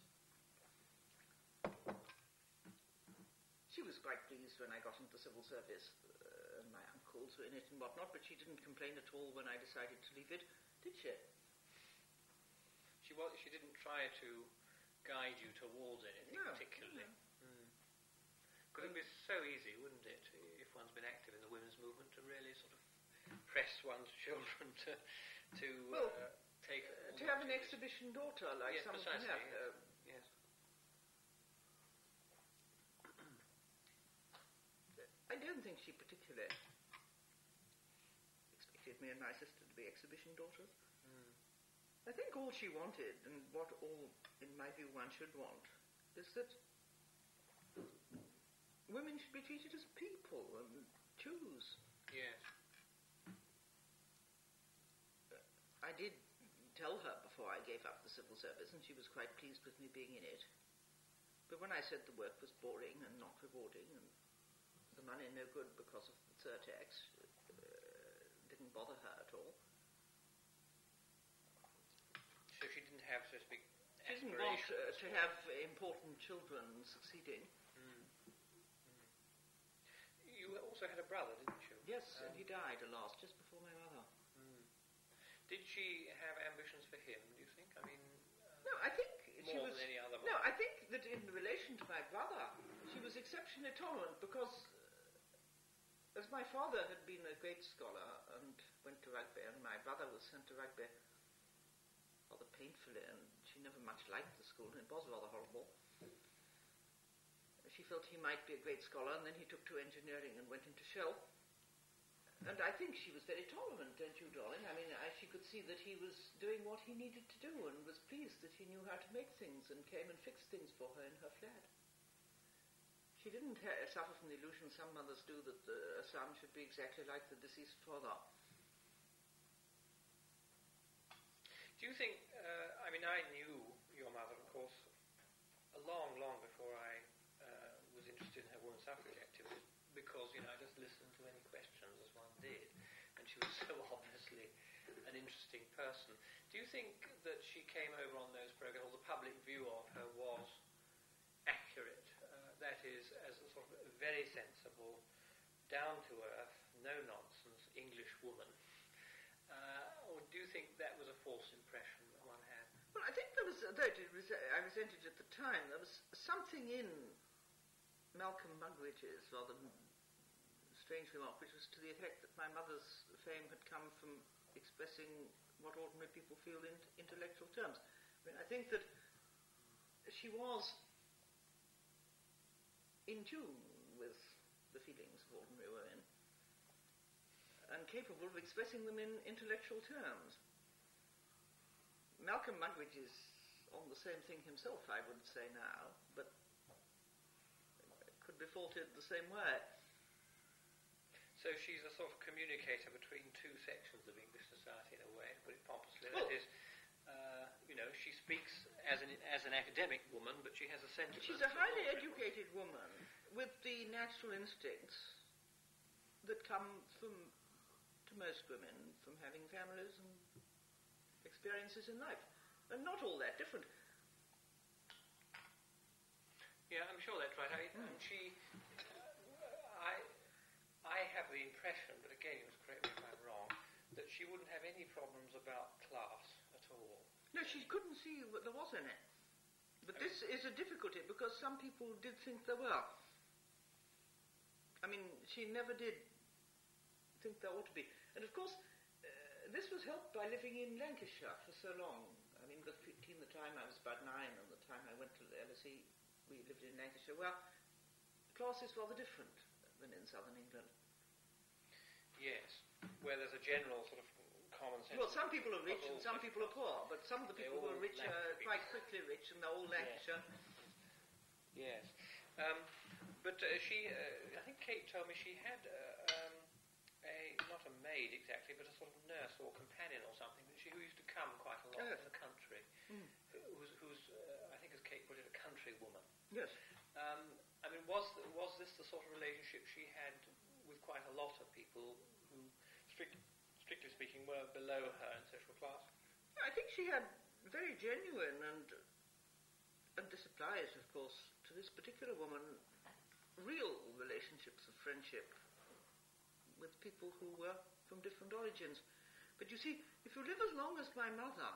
She was quite pleased when I got into the civil service, uh, and my uncles were in it and whatnot, but she didn't complain at all when I decided to leave it, did she? She was. She didn't try to guide you towards anything No, particularly. no. Because it'd be so easy, wouldn't it, if one's been active in the women's movement, to really sort of press one's children to to Well, uh, take Uh, to have an exhibition daughter like Yes, some of precisely, them have. yes. Uh, Yes. I don't think she particularly expected me and my sister to be exhibition daughters. Mm. I think all she wanted, and what all, in my view, one should want, is that women should be treated as people and choose. Yes. did tell her before I gave up the civil service, and she was quite pleased with me being in it. But when I said the work was boring and not rewarding, and the money no good because of the surtax, uh, didn't bother her at all. So she didn't have, so to speak, She didn't want uh, to have important children succeeding. Mm. Mm. You also had a brother, didn't you? Yes, um, and he died, alas, just before my mother. Mm. Did she have ambitions for him, do you think? I mean... No, I think she more was... than any other No, mother. I think that in relation to my brother, she was exceptionally tolerant because uh, as my father had been a great scholar and went to rugby, and my brother was sent to rugby rather painfully, and she never much liked the school, and it was rather horrible. She felt he might be a great scholar, and then he took to engineering and went into Shell. And I think she was very tolerant, don't you, darling? I mean, I, she could see that he was doing what he needed to do and was pleased that he knew how to make things and came and fixed things for her in her flat. She didn't ha- suffer from the illusion some mothers do that the, a son should be exactly like the deceased father. Do you think, uh, I mean, I knew your mother, of course, a long, long before I uh, was interested in her women's suffrage activism, because, you know, I just listened to any questions as one did, and she was so obviously an interesting person. Do you think that she came over on those programs, or the public view of her was accurate? Uh, that is, as a sort of very sensible, down-to-earth, no-nonsense English woman. Uh, or do you think that was a false impression that one had? Well, I think there was, though it was, I resented at the time, there was something in Malcolm Muggeridge's rather strange remark, which was to the effect that my mother's fame had come from expressing what ordinary people feel in intellectual terms. I mean, I think that she was in tune with the feelings of ordinary women and capable of expressing them in intellectual terms. Malcolm Muggeridge is on the same thing himself, I would say now, but could be faulted the same way. So she's a sort of communicator between two sections of English society, in a way, to put it pompously. Well, that is, uh, you know, she speaks as an as an academic woman, but she has a sentiment. She's a highly educated woman with the natural instincts that come from, to most women, from having families and experiences in life. And not all that different. Yeah, I'm sure that's right. I, mm. um, she, uh, I, I have the impression, but again, you must correct me if I'm wrong, that she wouldn't have any problems about class at all. No, she couldn't see what there was in it. But okay. This is a difficulty because some people did think there were. I mean, she never did think there ought to be. And of course, uh, this was helped by living in Lancashire for so long. I mean, between the time I was about nine and the time I went to the L S E, we lived in Lancashire. Well, class is rather different than in southern England. Yes, where there's a general sort of common sense. Well, some people are rich and some people are poor, but some of the people who are rich are quite quickly rich, and they're all Lancashire. Yes. yes. Um, but uh, she, uh, I think Kate told me she had uh, um, a, not a maid exactly, but a sort of nurse or companion or something, she, who used to come quite a lot yes. from the country, mm. who's, who's uh, I think as Kate put it, a country woman. Yes. Um, I mean, was was this the sort of relationship she had with quite a lot of people who, strict, strictly speaking, were below her in social class? I think she had very genuine and, and this applies, of course, to this particular woman, real relationships of friendship with people who were from different origins. But you see, if you live as long as my mother,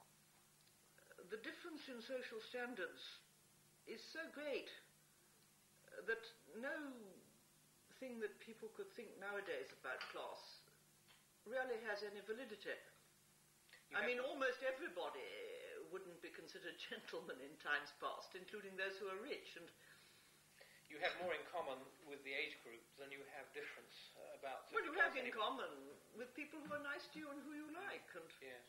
the difference in social standards is so great that no thing that people could think nowadays about class really has any validity. You I mean, almost everybody wouldn't be considered gentlemen in times past, including those who are rich. And you have more in common with the age group than you have difference uh, about... Well, you have in common with people who are nice to you and who you like. And yes.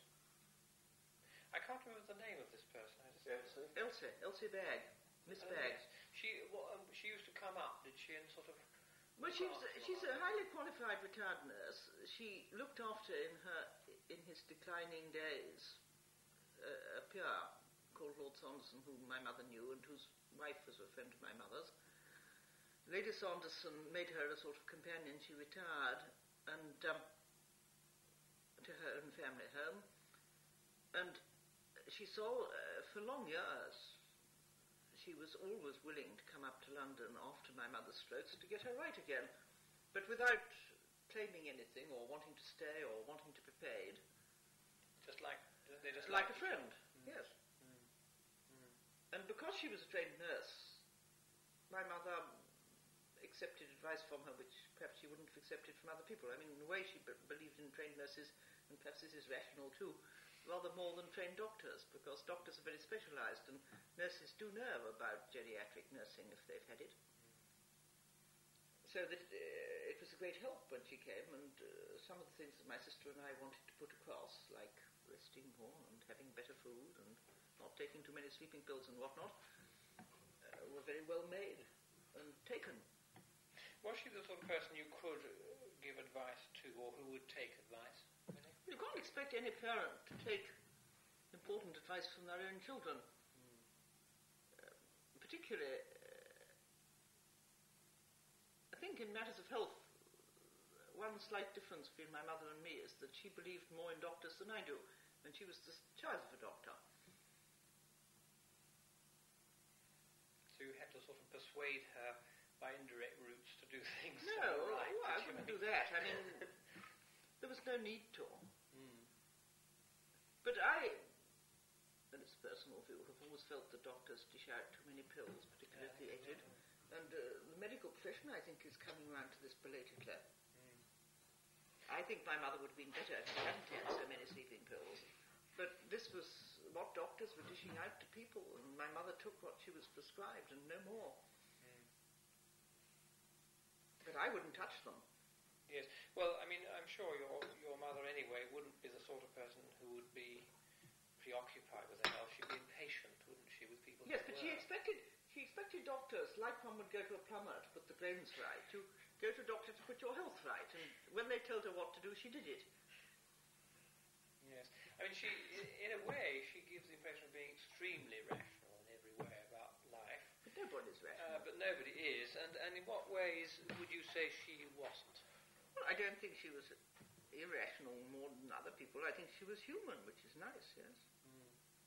I can't remember the name of this person. I just Elsie? Elsie. Elsie Bagg. Miss uh, Bagg. Yes. She, well, um, she used to come up, did she, and sort of... Well, she's, she's a highly qualified retired nurse. She looked after in her in his declining days uh, a peer called Lord Saunderson, whom my mother knew and whose wife was a friend of my mother's. Lady Saunderson made her a sort of companion. She retired and um, to her own family home, and she saw uh, for long years. She was always willing to come up to London after my mother's strokes to get her right again, but without claiming anything or wanting to stay or wanting to be paid. Just like they just like like a friend, mm. yes. Mm. Mm. And because she was a trained nurse, my mother accepted advice from her which perhaps she wouldn't have accepted from other people. I mean, in a way she b- believed in trained nurses, and perhaps this is rational too, rather more than trained doctors, because doctors are very specialised and nurses do know about geriatric nursing if they've had it. So that uh, it was a great help when she came, and uh, some of the things that my sister and I wanted to put across, like resting more and having better food and not taking too many sleeping pills and whatnot, uh, were very well made and taken. Was she the sort of person you could uh, give advice to, or who would take advice? You can't expect any parent to take important advice from their own children. Mm. Uh, particularly, uh, I think in matters of health, one slight difference between my mother and me is that she believed more in doctors than I do, and she was the child of a doctor. So you had to sort of persuade her by indirect routes to do things. No, right, well, I wouldn't do that. I mean, there was no need to. Mm. But I, and it's a personal view, have always felt that doctors dish out too many pills, particularly at the aged. And uh, the medical profession, I think, is coming round to this belatedly. Mm. I think my mother would have been better if she hadn't had so many sleeping pills. But this was what doctors were dishing out to people, and my mother took what she was prescribed and no more. Mm. But I wouldn't touch them. Yes. Well, I mean, I'm sure your your mother anyway wouldn't be the sort of person who would be preoccupied with her health. She'd be impatient, wouldn't she, with people? Yes, but she expected she expected doctors, like one would go to a plumber to put the brains right, to go to a doctor to put your health right. And when they told her what to do, she did it. Yes. I mean, she, in a way, she gives the impression of being extremely rational in every way about life. But nobody's rational. Uh, but nobody is. And, and in what ways would you say she wasn't? Well, I don't think she was irrational more than other people. I think she was human, which is nice, yes. Mm.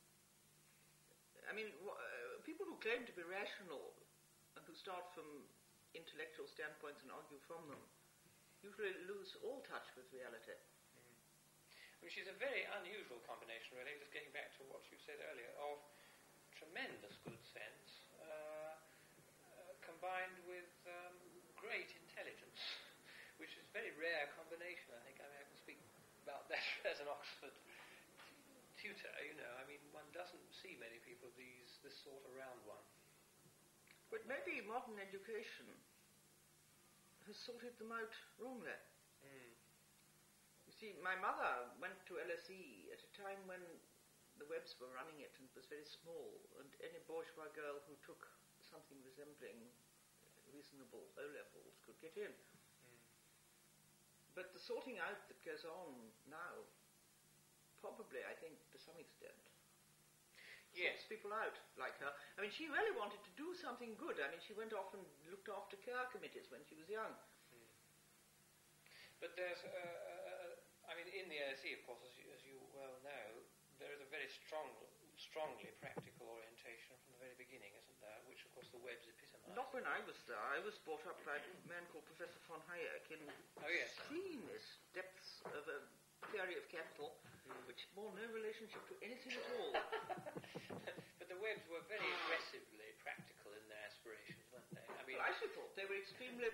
I mean, w- uh, people who claim to be rational and who start from intellectual standpoints and argue from them usually lose all touch with reality. Mm. I mean, she's a very unusual combination, really, just getting back to what you said earlier, of tremendous good sense uh, uh, combined with um, great intelligence. Which is a very rare combination, I think. I mean, I can speak about that as an Oxford tutor, you know. I mean, one doesn't see many people these this sort around one. But maybe modern education has sorted them out wrongly. Mm. You see, my mother went to L S E at a time when the Webbs were running it and it was very small, and any bourgeois girl who took something resembling reasonable O-levels could get in. But the sorting out that goes on now, probably, I think, to some extent, yes, sorts people out like her. I mean, she really wanted to do something good. I mean, she went off and looked after care committees when she was young. Mm. But there's, uh, uh, I mean, in the L S E, of course, as you, as you well know, there is a very strong, strongly practical orientation from the very beginning, isn't there? Which, of course, the Webbs epitomise. Not when I was there. I was brought up by a man called Professor von Hayek in oh, yes. extremist depths of a theory of capital, mm. which bore no relationship to anything at all. But the Webbs were very aggressively practical in their aspirations, weren't they? I mean, well, I should thought they were extremely,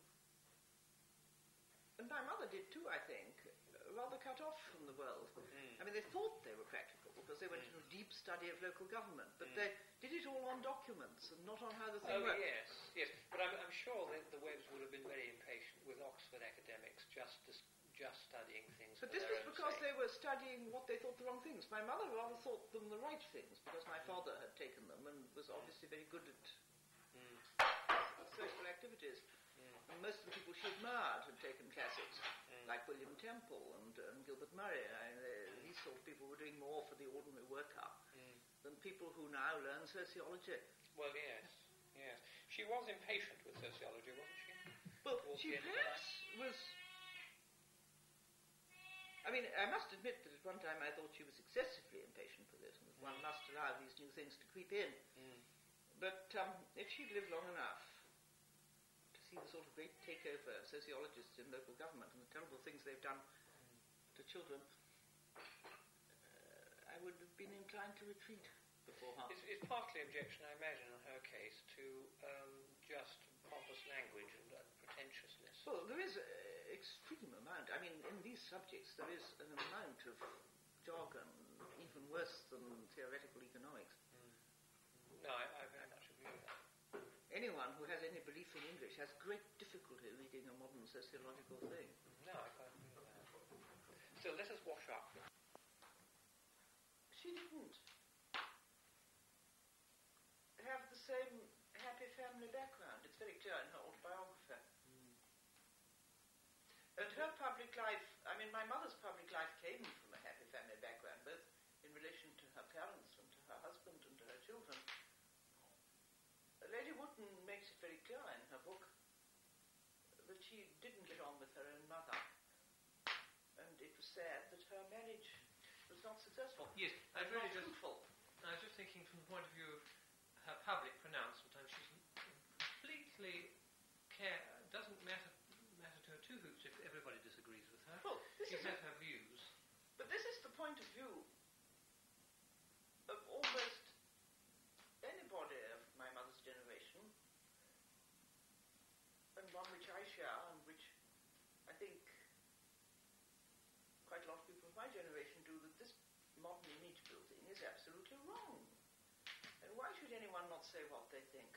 and my mother did too, I think, rather cut off from the world. Mm. I mean, they thought they were practical because they went mm. into deep study of local government, but mm. they did it all on documents and not on how the thing oh, worked. Oh, yes, yes. But I'm, I'm sure that the Webbs would have been very impatient with Oxford academics just to, just studying things But for this their was own because sake. they were studying what they thought the wrong things. My mother rather thought them the right things because my father had taken them and was obviously very good at mm. social activities. Mm. most of the people she admired had taken classics, Mm. like William Temple and, and Gilbert Murray. I, uh, these sort of people were doing more for the ordinary worker Mm. than people who now learn sociology. Well, yes, yes. She was impatient with sociology, wasn't she? Well, Towards she the end of her perhaps was... I mean, I must admit that at one time I thought she was excessively impatient with it, and that one must allow these new things to creep in. Mm. But um, if she'd lived long enough to see the sort of great takeover of sociologists in local government and the terrible things they've done to children, uh, I would have been inclined to retreat before her. It's, it's partly objection, I imagine, in her case, to um, just pompous language and uh, pretentiousness. Well, there is an extreme amount. I mean, in these subjects, there is an amount of jargon, even worse than theoretical economics. No, I, I very much agree with that. Anyone who has any belief in English has great difficulty reading a modern sociological thing. No, I quite agree with that. Still, let us wash up. She didn't have the same happy family background. It's very clear in her autobiography. And her public life, I mean, my mother's public life came from a happy family background, both in relation to her parents and to her husband and to her children. Lady Wootton makes it very clear in her book that she didn't get on with her own mother. And it was sad that her marriage was not successful. Yes, I and really not just, fruitful. I was just thinking from the point of view of her public pronouncement, and she's completely care, doesn't matter matter to her two hoots if everybody disagrees with her. Well, this She is has a- her views. But this is the point of view of almost anybody of my mother's generation, and one which I share, and which I think quite a lot of people of my generation do, that this modern image building is absolutely wrong. And why should anyone not say what they think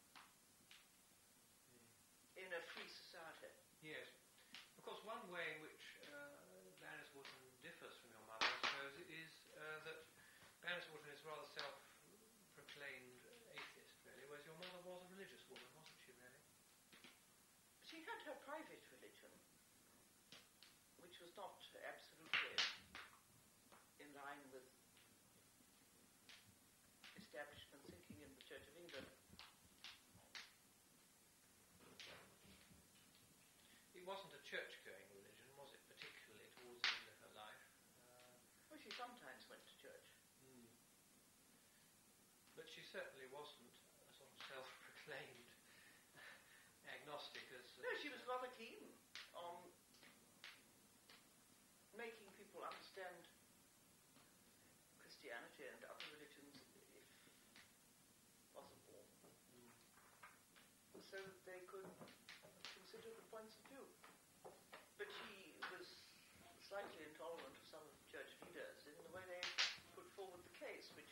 in a free society? Yes. Of course, one way in which uh, Baroness Wootton differs from your mother, I suppose, is uh, that Baroness Wootton is rather self-proclaimed atheist, really, whereas your mother was a religious woman, wasn't she, really? She had her private religion, which was not absolutely in line with establishment thinking in the Church of England. It wasn't a church-going religion, was it, particularly towards the end of her life? Uh, Well, she sometimes went to church. mm. But she certainly wasn't a sort of self-proclaimed agnostic as... No, she was rather keen on making people understand Christianity and other religions, if possible, so that they could consider the points of view. But she was slightly intolerant of some of the church leaders in the way they put forward the case, which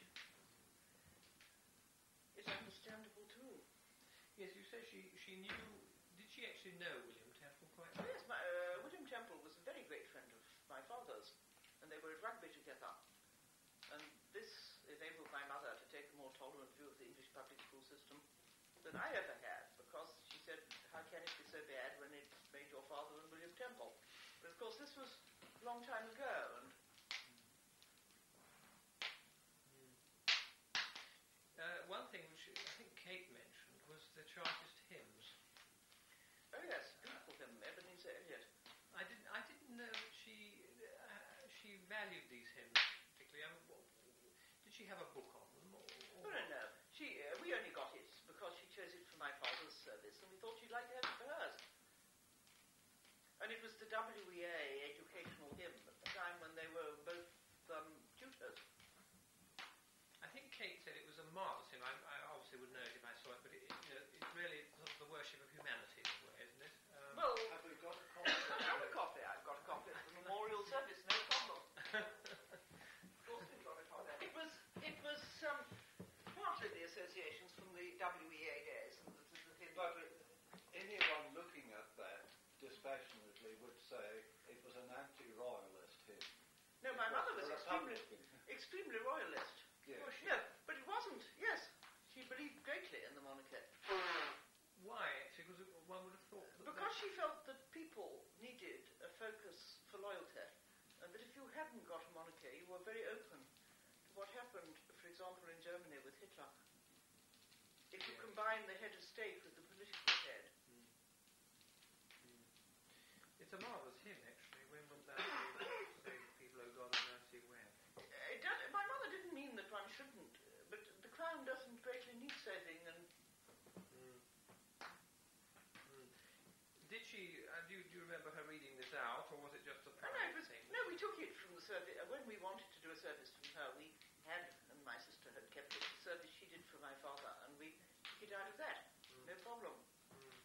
is understandable too. Yes, you say she, she knew... Did she actually know William Temple quite Oh, well? yes, my, uh, William Temple was a very great friend of my father's, and they were at rugby together. And this enabled my mother to take a more tolerant view of the English public school system than I ever had, because she said, how can it be so bad when it made your father and William Temple? But of course this was a long time ago, and Uh, one thing which I think Kate mentioned was the Chartist hymns. oh yes, beautiful hymn, Ebenezer Elliott. I didn't, I didn't know that she uh, she valued these hymns particularly. I mean, what, did she have a book on them? Or, or No, no, no. She, uh, we only got it because she chose it for my father's service, and we thought she'd like to have it for hers. And it was the W E A educational hymn at the time when they were both um, tutors. I think Kate said it was a marvellous hymn. I, I obviously would know it if I saw it, but it, it, you know, it's really sort of the worship of humanity in a way, isn't it? Um, Well, Have we got a copy? I've got a copy. I've got a copy of the memorial service, no problem. Of course we've got a copy. It was, it was um, partly the associations from the W E A days, and this is the hymn. But anyone looking at that dispassionately would say it was an anti-royalist hymn. No, my It mother was a extremely, Republican. extremely royalist. Yes. Oh, she- no, but it wasn't. Yes, she believed greatly in the monarchy. Why? Because one would have thought that Because people needed a focus for loyalty, and that if you hadn't got a monarchy, you were very open to what happened, for example, in Germany with Hitler. If you Yes. combine the head of state with the political head. It's a marvellous hymn, actually. When was that? Say, people, oh God of mercy, when? It does, my mother didn't mean that one shouldn't, but the crown doesn't greatly need saving, and Mm. Mm. Did she, uh, do, you, do you remember her reading this out, or was it just a no, no, private it was, thing? no, we took it from the service. When we wanted to do a service from her, we had, and my sister had kept it, the service she did for my father, and we took it out of that. Mm. No problem. Mm.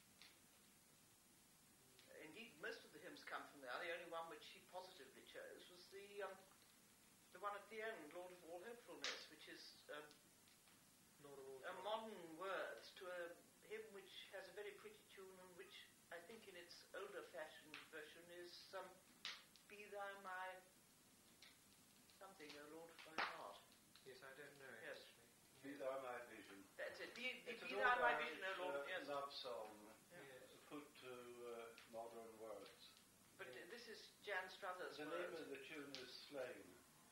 Indeed, most of the hymns come from there. The only one which she positively chose was the um, the one at the end, Lord of All Hopefulness, which is um, Lord of all a joy. modern words to a hymn which has a very pretty tune, and which I think in its older fashioned version is um, Be Thou My something, O Lord of my heart. Yes, I don't know it, Yes. actually. Be thou my vision. That's it. Be, be, It's be an Thou my old vision, O Irish, Lord. uh, Yes. love song Yes. put to uh, modern words. But uh, this is Jan Struthers' The name words. of the tune is Slain.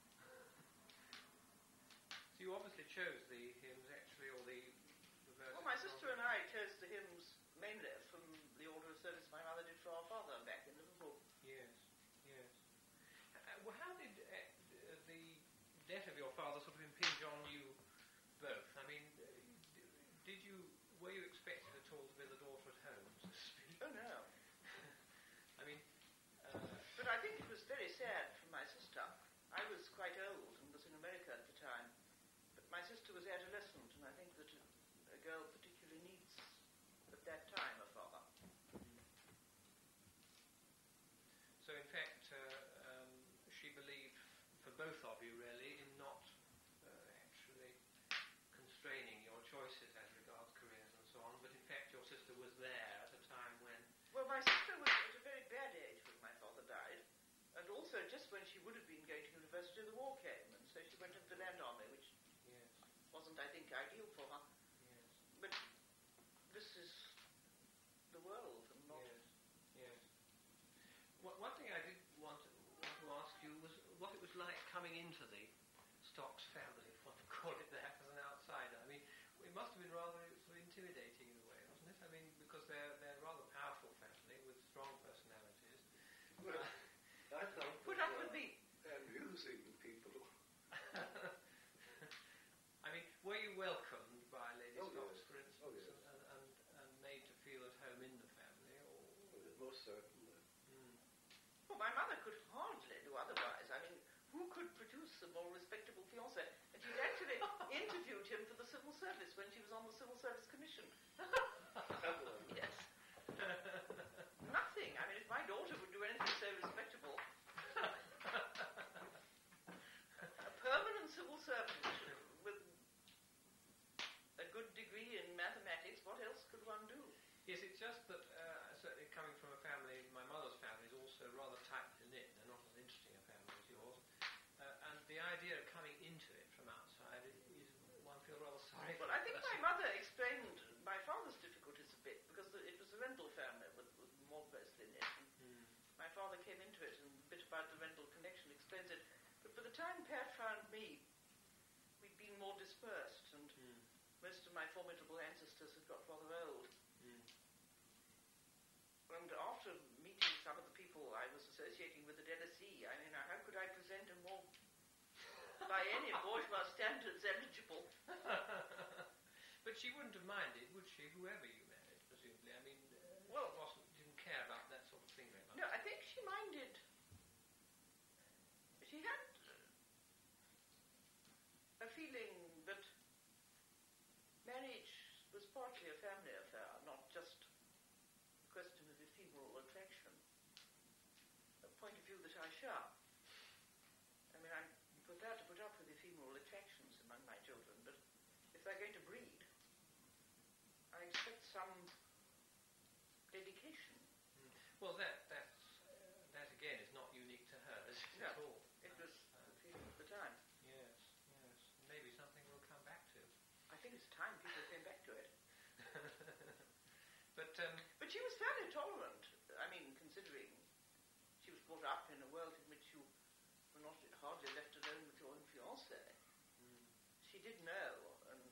So you obviously chose the hymns, actually, or the, the verses. Well, my from- sister and I chose the hymns mainly from the order of service my mother did for our father back in Liverpool. Yes, yes. Uh, well, how did uh, the death of your father sort of impinge on you both? I mean, uh, d- did you, were you expected at all to be the daughter at home, so to speak? Oh no. I mean, uh, But I think it was very sad for my sister. I was quite old and was in America at the time. But my sister was adolescent, and I think that a, a girl particularly needs, at that time, a father. so in fact, uh, um, she believed, for both of you really, in not uh, actually constraining your choices as regards careers and so on, but in fact your sister was there at a time when... Well, my sister was at a very bad age when my father died, and also just when she would have been going to university, the war came, and so she went into the Land Army, which Yes, wasn't, I think, ideal for her. yes. But this is the world, and not... Yes, yes. One one thing I did want to, want to ask you was what it was like coming into the Stocks family, if one could call it that, as an outsider. I mean, it must have been rather sort of intimidating in a way, wasn't it? I mean, because they're they're a rather powerful family with strong personalities. Well, I thought Put they up were with me. amusing people. I mean, were you welcomed by Lady Oh, Stocks, yes. for instance, Oh, yes. and, and, and made to feel at home in the family? Or, Most certainly. mm. Well, my mother could hardly do otherwise. I mean, who could produce a more respectable fiancé? And she'd actually interviewed him for the civil service when she was on the Civil Service Commission. Yes. Nothing. I mean, if my daughter would do anything so respectable, a permanent civil servant with a good degree in mathematics, what else could one do? Yes, it's just that uh, certainly coming from a family, my mother's family is also rather tightly knit. They're not as interesting a family as yours. Uh, and the idea of coming into it from outside is, is one feels rather sorry for Well, I the think person. my mother explained my father's difficulties a bit, because the, it was a rental family with, with more closely knit. And Mm. my father came into it, and a bit about the rental connection explains it. But by the time Pat found me, we'd been more dispersed, and Mm. most of my formidable ancestors had got rather old. Mm. And after meeting some of the people I was associating with at L S E, I mean, how could I present a more, by any bourgeois standards, eligible? But she wouldn't have minded, would she, whoever you married, presumably? I mean, uh, Well- she wasn't, didn't care about that sort of thing very much. No, I think she minded. She had a feeling that marriage was partly a family affair, not just a question of ephemeral attraction. A point of view that I share. I mean, I'm prepared to put up with ephemeral attractions among my children, but if they're going to breed, I expect some dedication. Mm. Well, that that's, uh, that again is not unique to her, is it No, at all? It was Uh, the feeling of the time. Yes, yes. Maybe something we'll come back to. I think it's time people came back to it. But, um, But she was fairly tolerant. I mean, brought up in a world in which you were not hardly left alone with your own fiancé. Mm. She did know and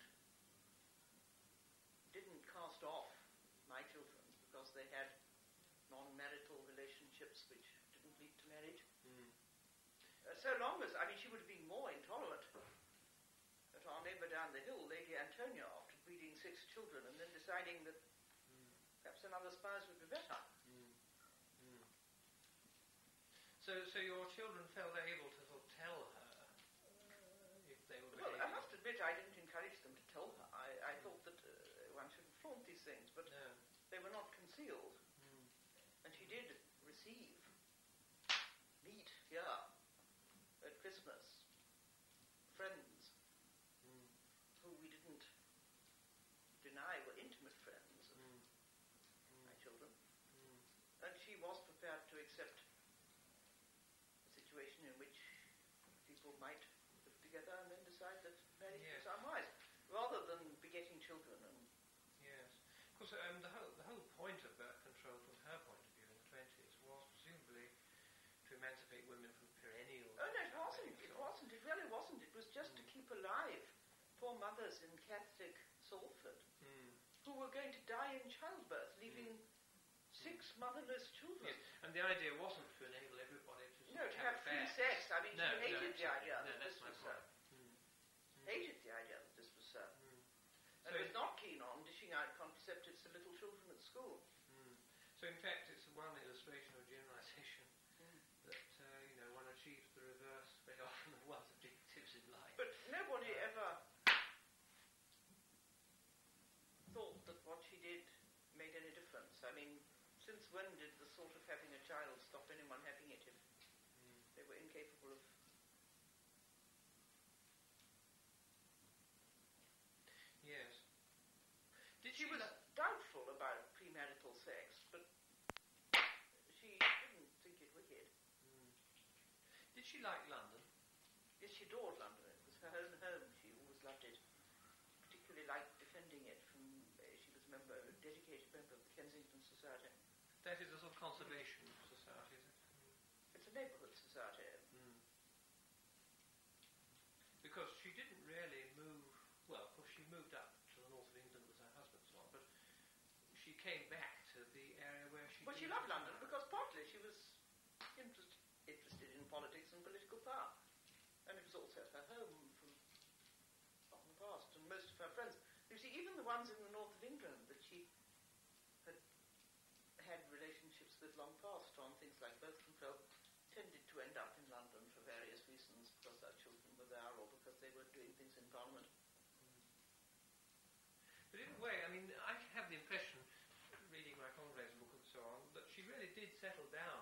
didn't cast off my children because they had non-marital relationships which didn't lead to marriage. Mm. Uh, so long as, I mean, she would have been more intolerant at our neighbour down the hill, Lady Antonia, after breeding six children and then deciding that Mm. perhaps another spouse would be better. Mm. Mm. So, so your children felt able to sort of tell her uh, if they were Well, behaving. I must admit I didn't encourage them to tell her. I, I thought that uh, one shouldn't flaunt these things, but No. they were not concealed. Mm. And she did receive, meet here at Christmas, friends Mm. who we didn't deny were intimate friends of Mm. my children. Mm. And she was prepared to accept a situation in which people might live together and then decide that marriage Yes. was unwise, rather than begetting children. And Yes. Of course, um, the whole the whole point of birth control, from her point of view in the twenties, was presumably to emancipate women from perennial. oh no, it wasn't. and It so on. wasn't. It really wasn't. It was just to keep alive poor mothers in Catholic Salford Mm. who were going to die in childbirth, leaving six motherless children. Yes. And the idea wasn't to enable everybody to sort No, of to have free affairs. sex. I mean, No, she no, hated the absolutely. idea No, that that's this my was point. so. Mm. Hated the idea that this was so. Mm. And So- was not keen on dishing out contraceptives to little children at school. Mm. So in fact, it's one illustration of generalization Mm. that uh, you know one achieves the reverse very often of one's objectives in life. But nobody ever thought that what she did made any difference. I mean, since when did the thought of having a child stop anyone having it if Mm. they were incapable of... Yes. Did She she was li- doubtful about premarital sex, but she didn't think it wicked. Mm. Did she like London? Yes, she adored London. It was her own home. She always loved it. Particularly liked defending it from... Uh, she was a member, a dedicated member of the Kensington Society. That is a sort of conservation society, is it? It's a neighbourhood society. Mm. Because she didn't really move, well, of course she moved up to the north of England with her husband and so on, but she came back to the area where she... Well, she did- loved London because partly she was interest, interested in politics and political power. And it was also her home from from the past, and most of her friends. You see, even the ones in the north of England that she had had relationships with long past on things like birth control tended to end up in London for various reasons, because their children were there or because they were doing things in Parliament. But in a way, I mean, I have the impression, reading my Congress book and so on, that she really did settle down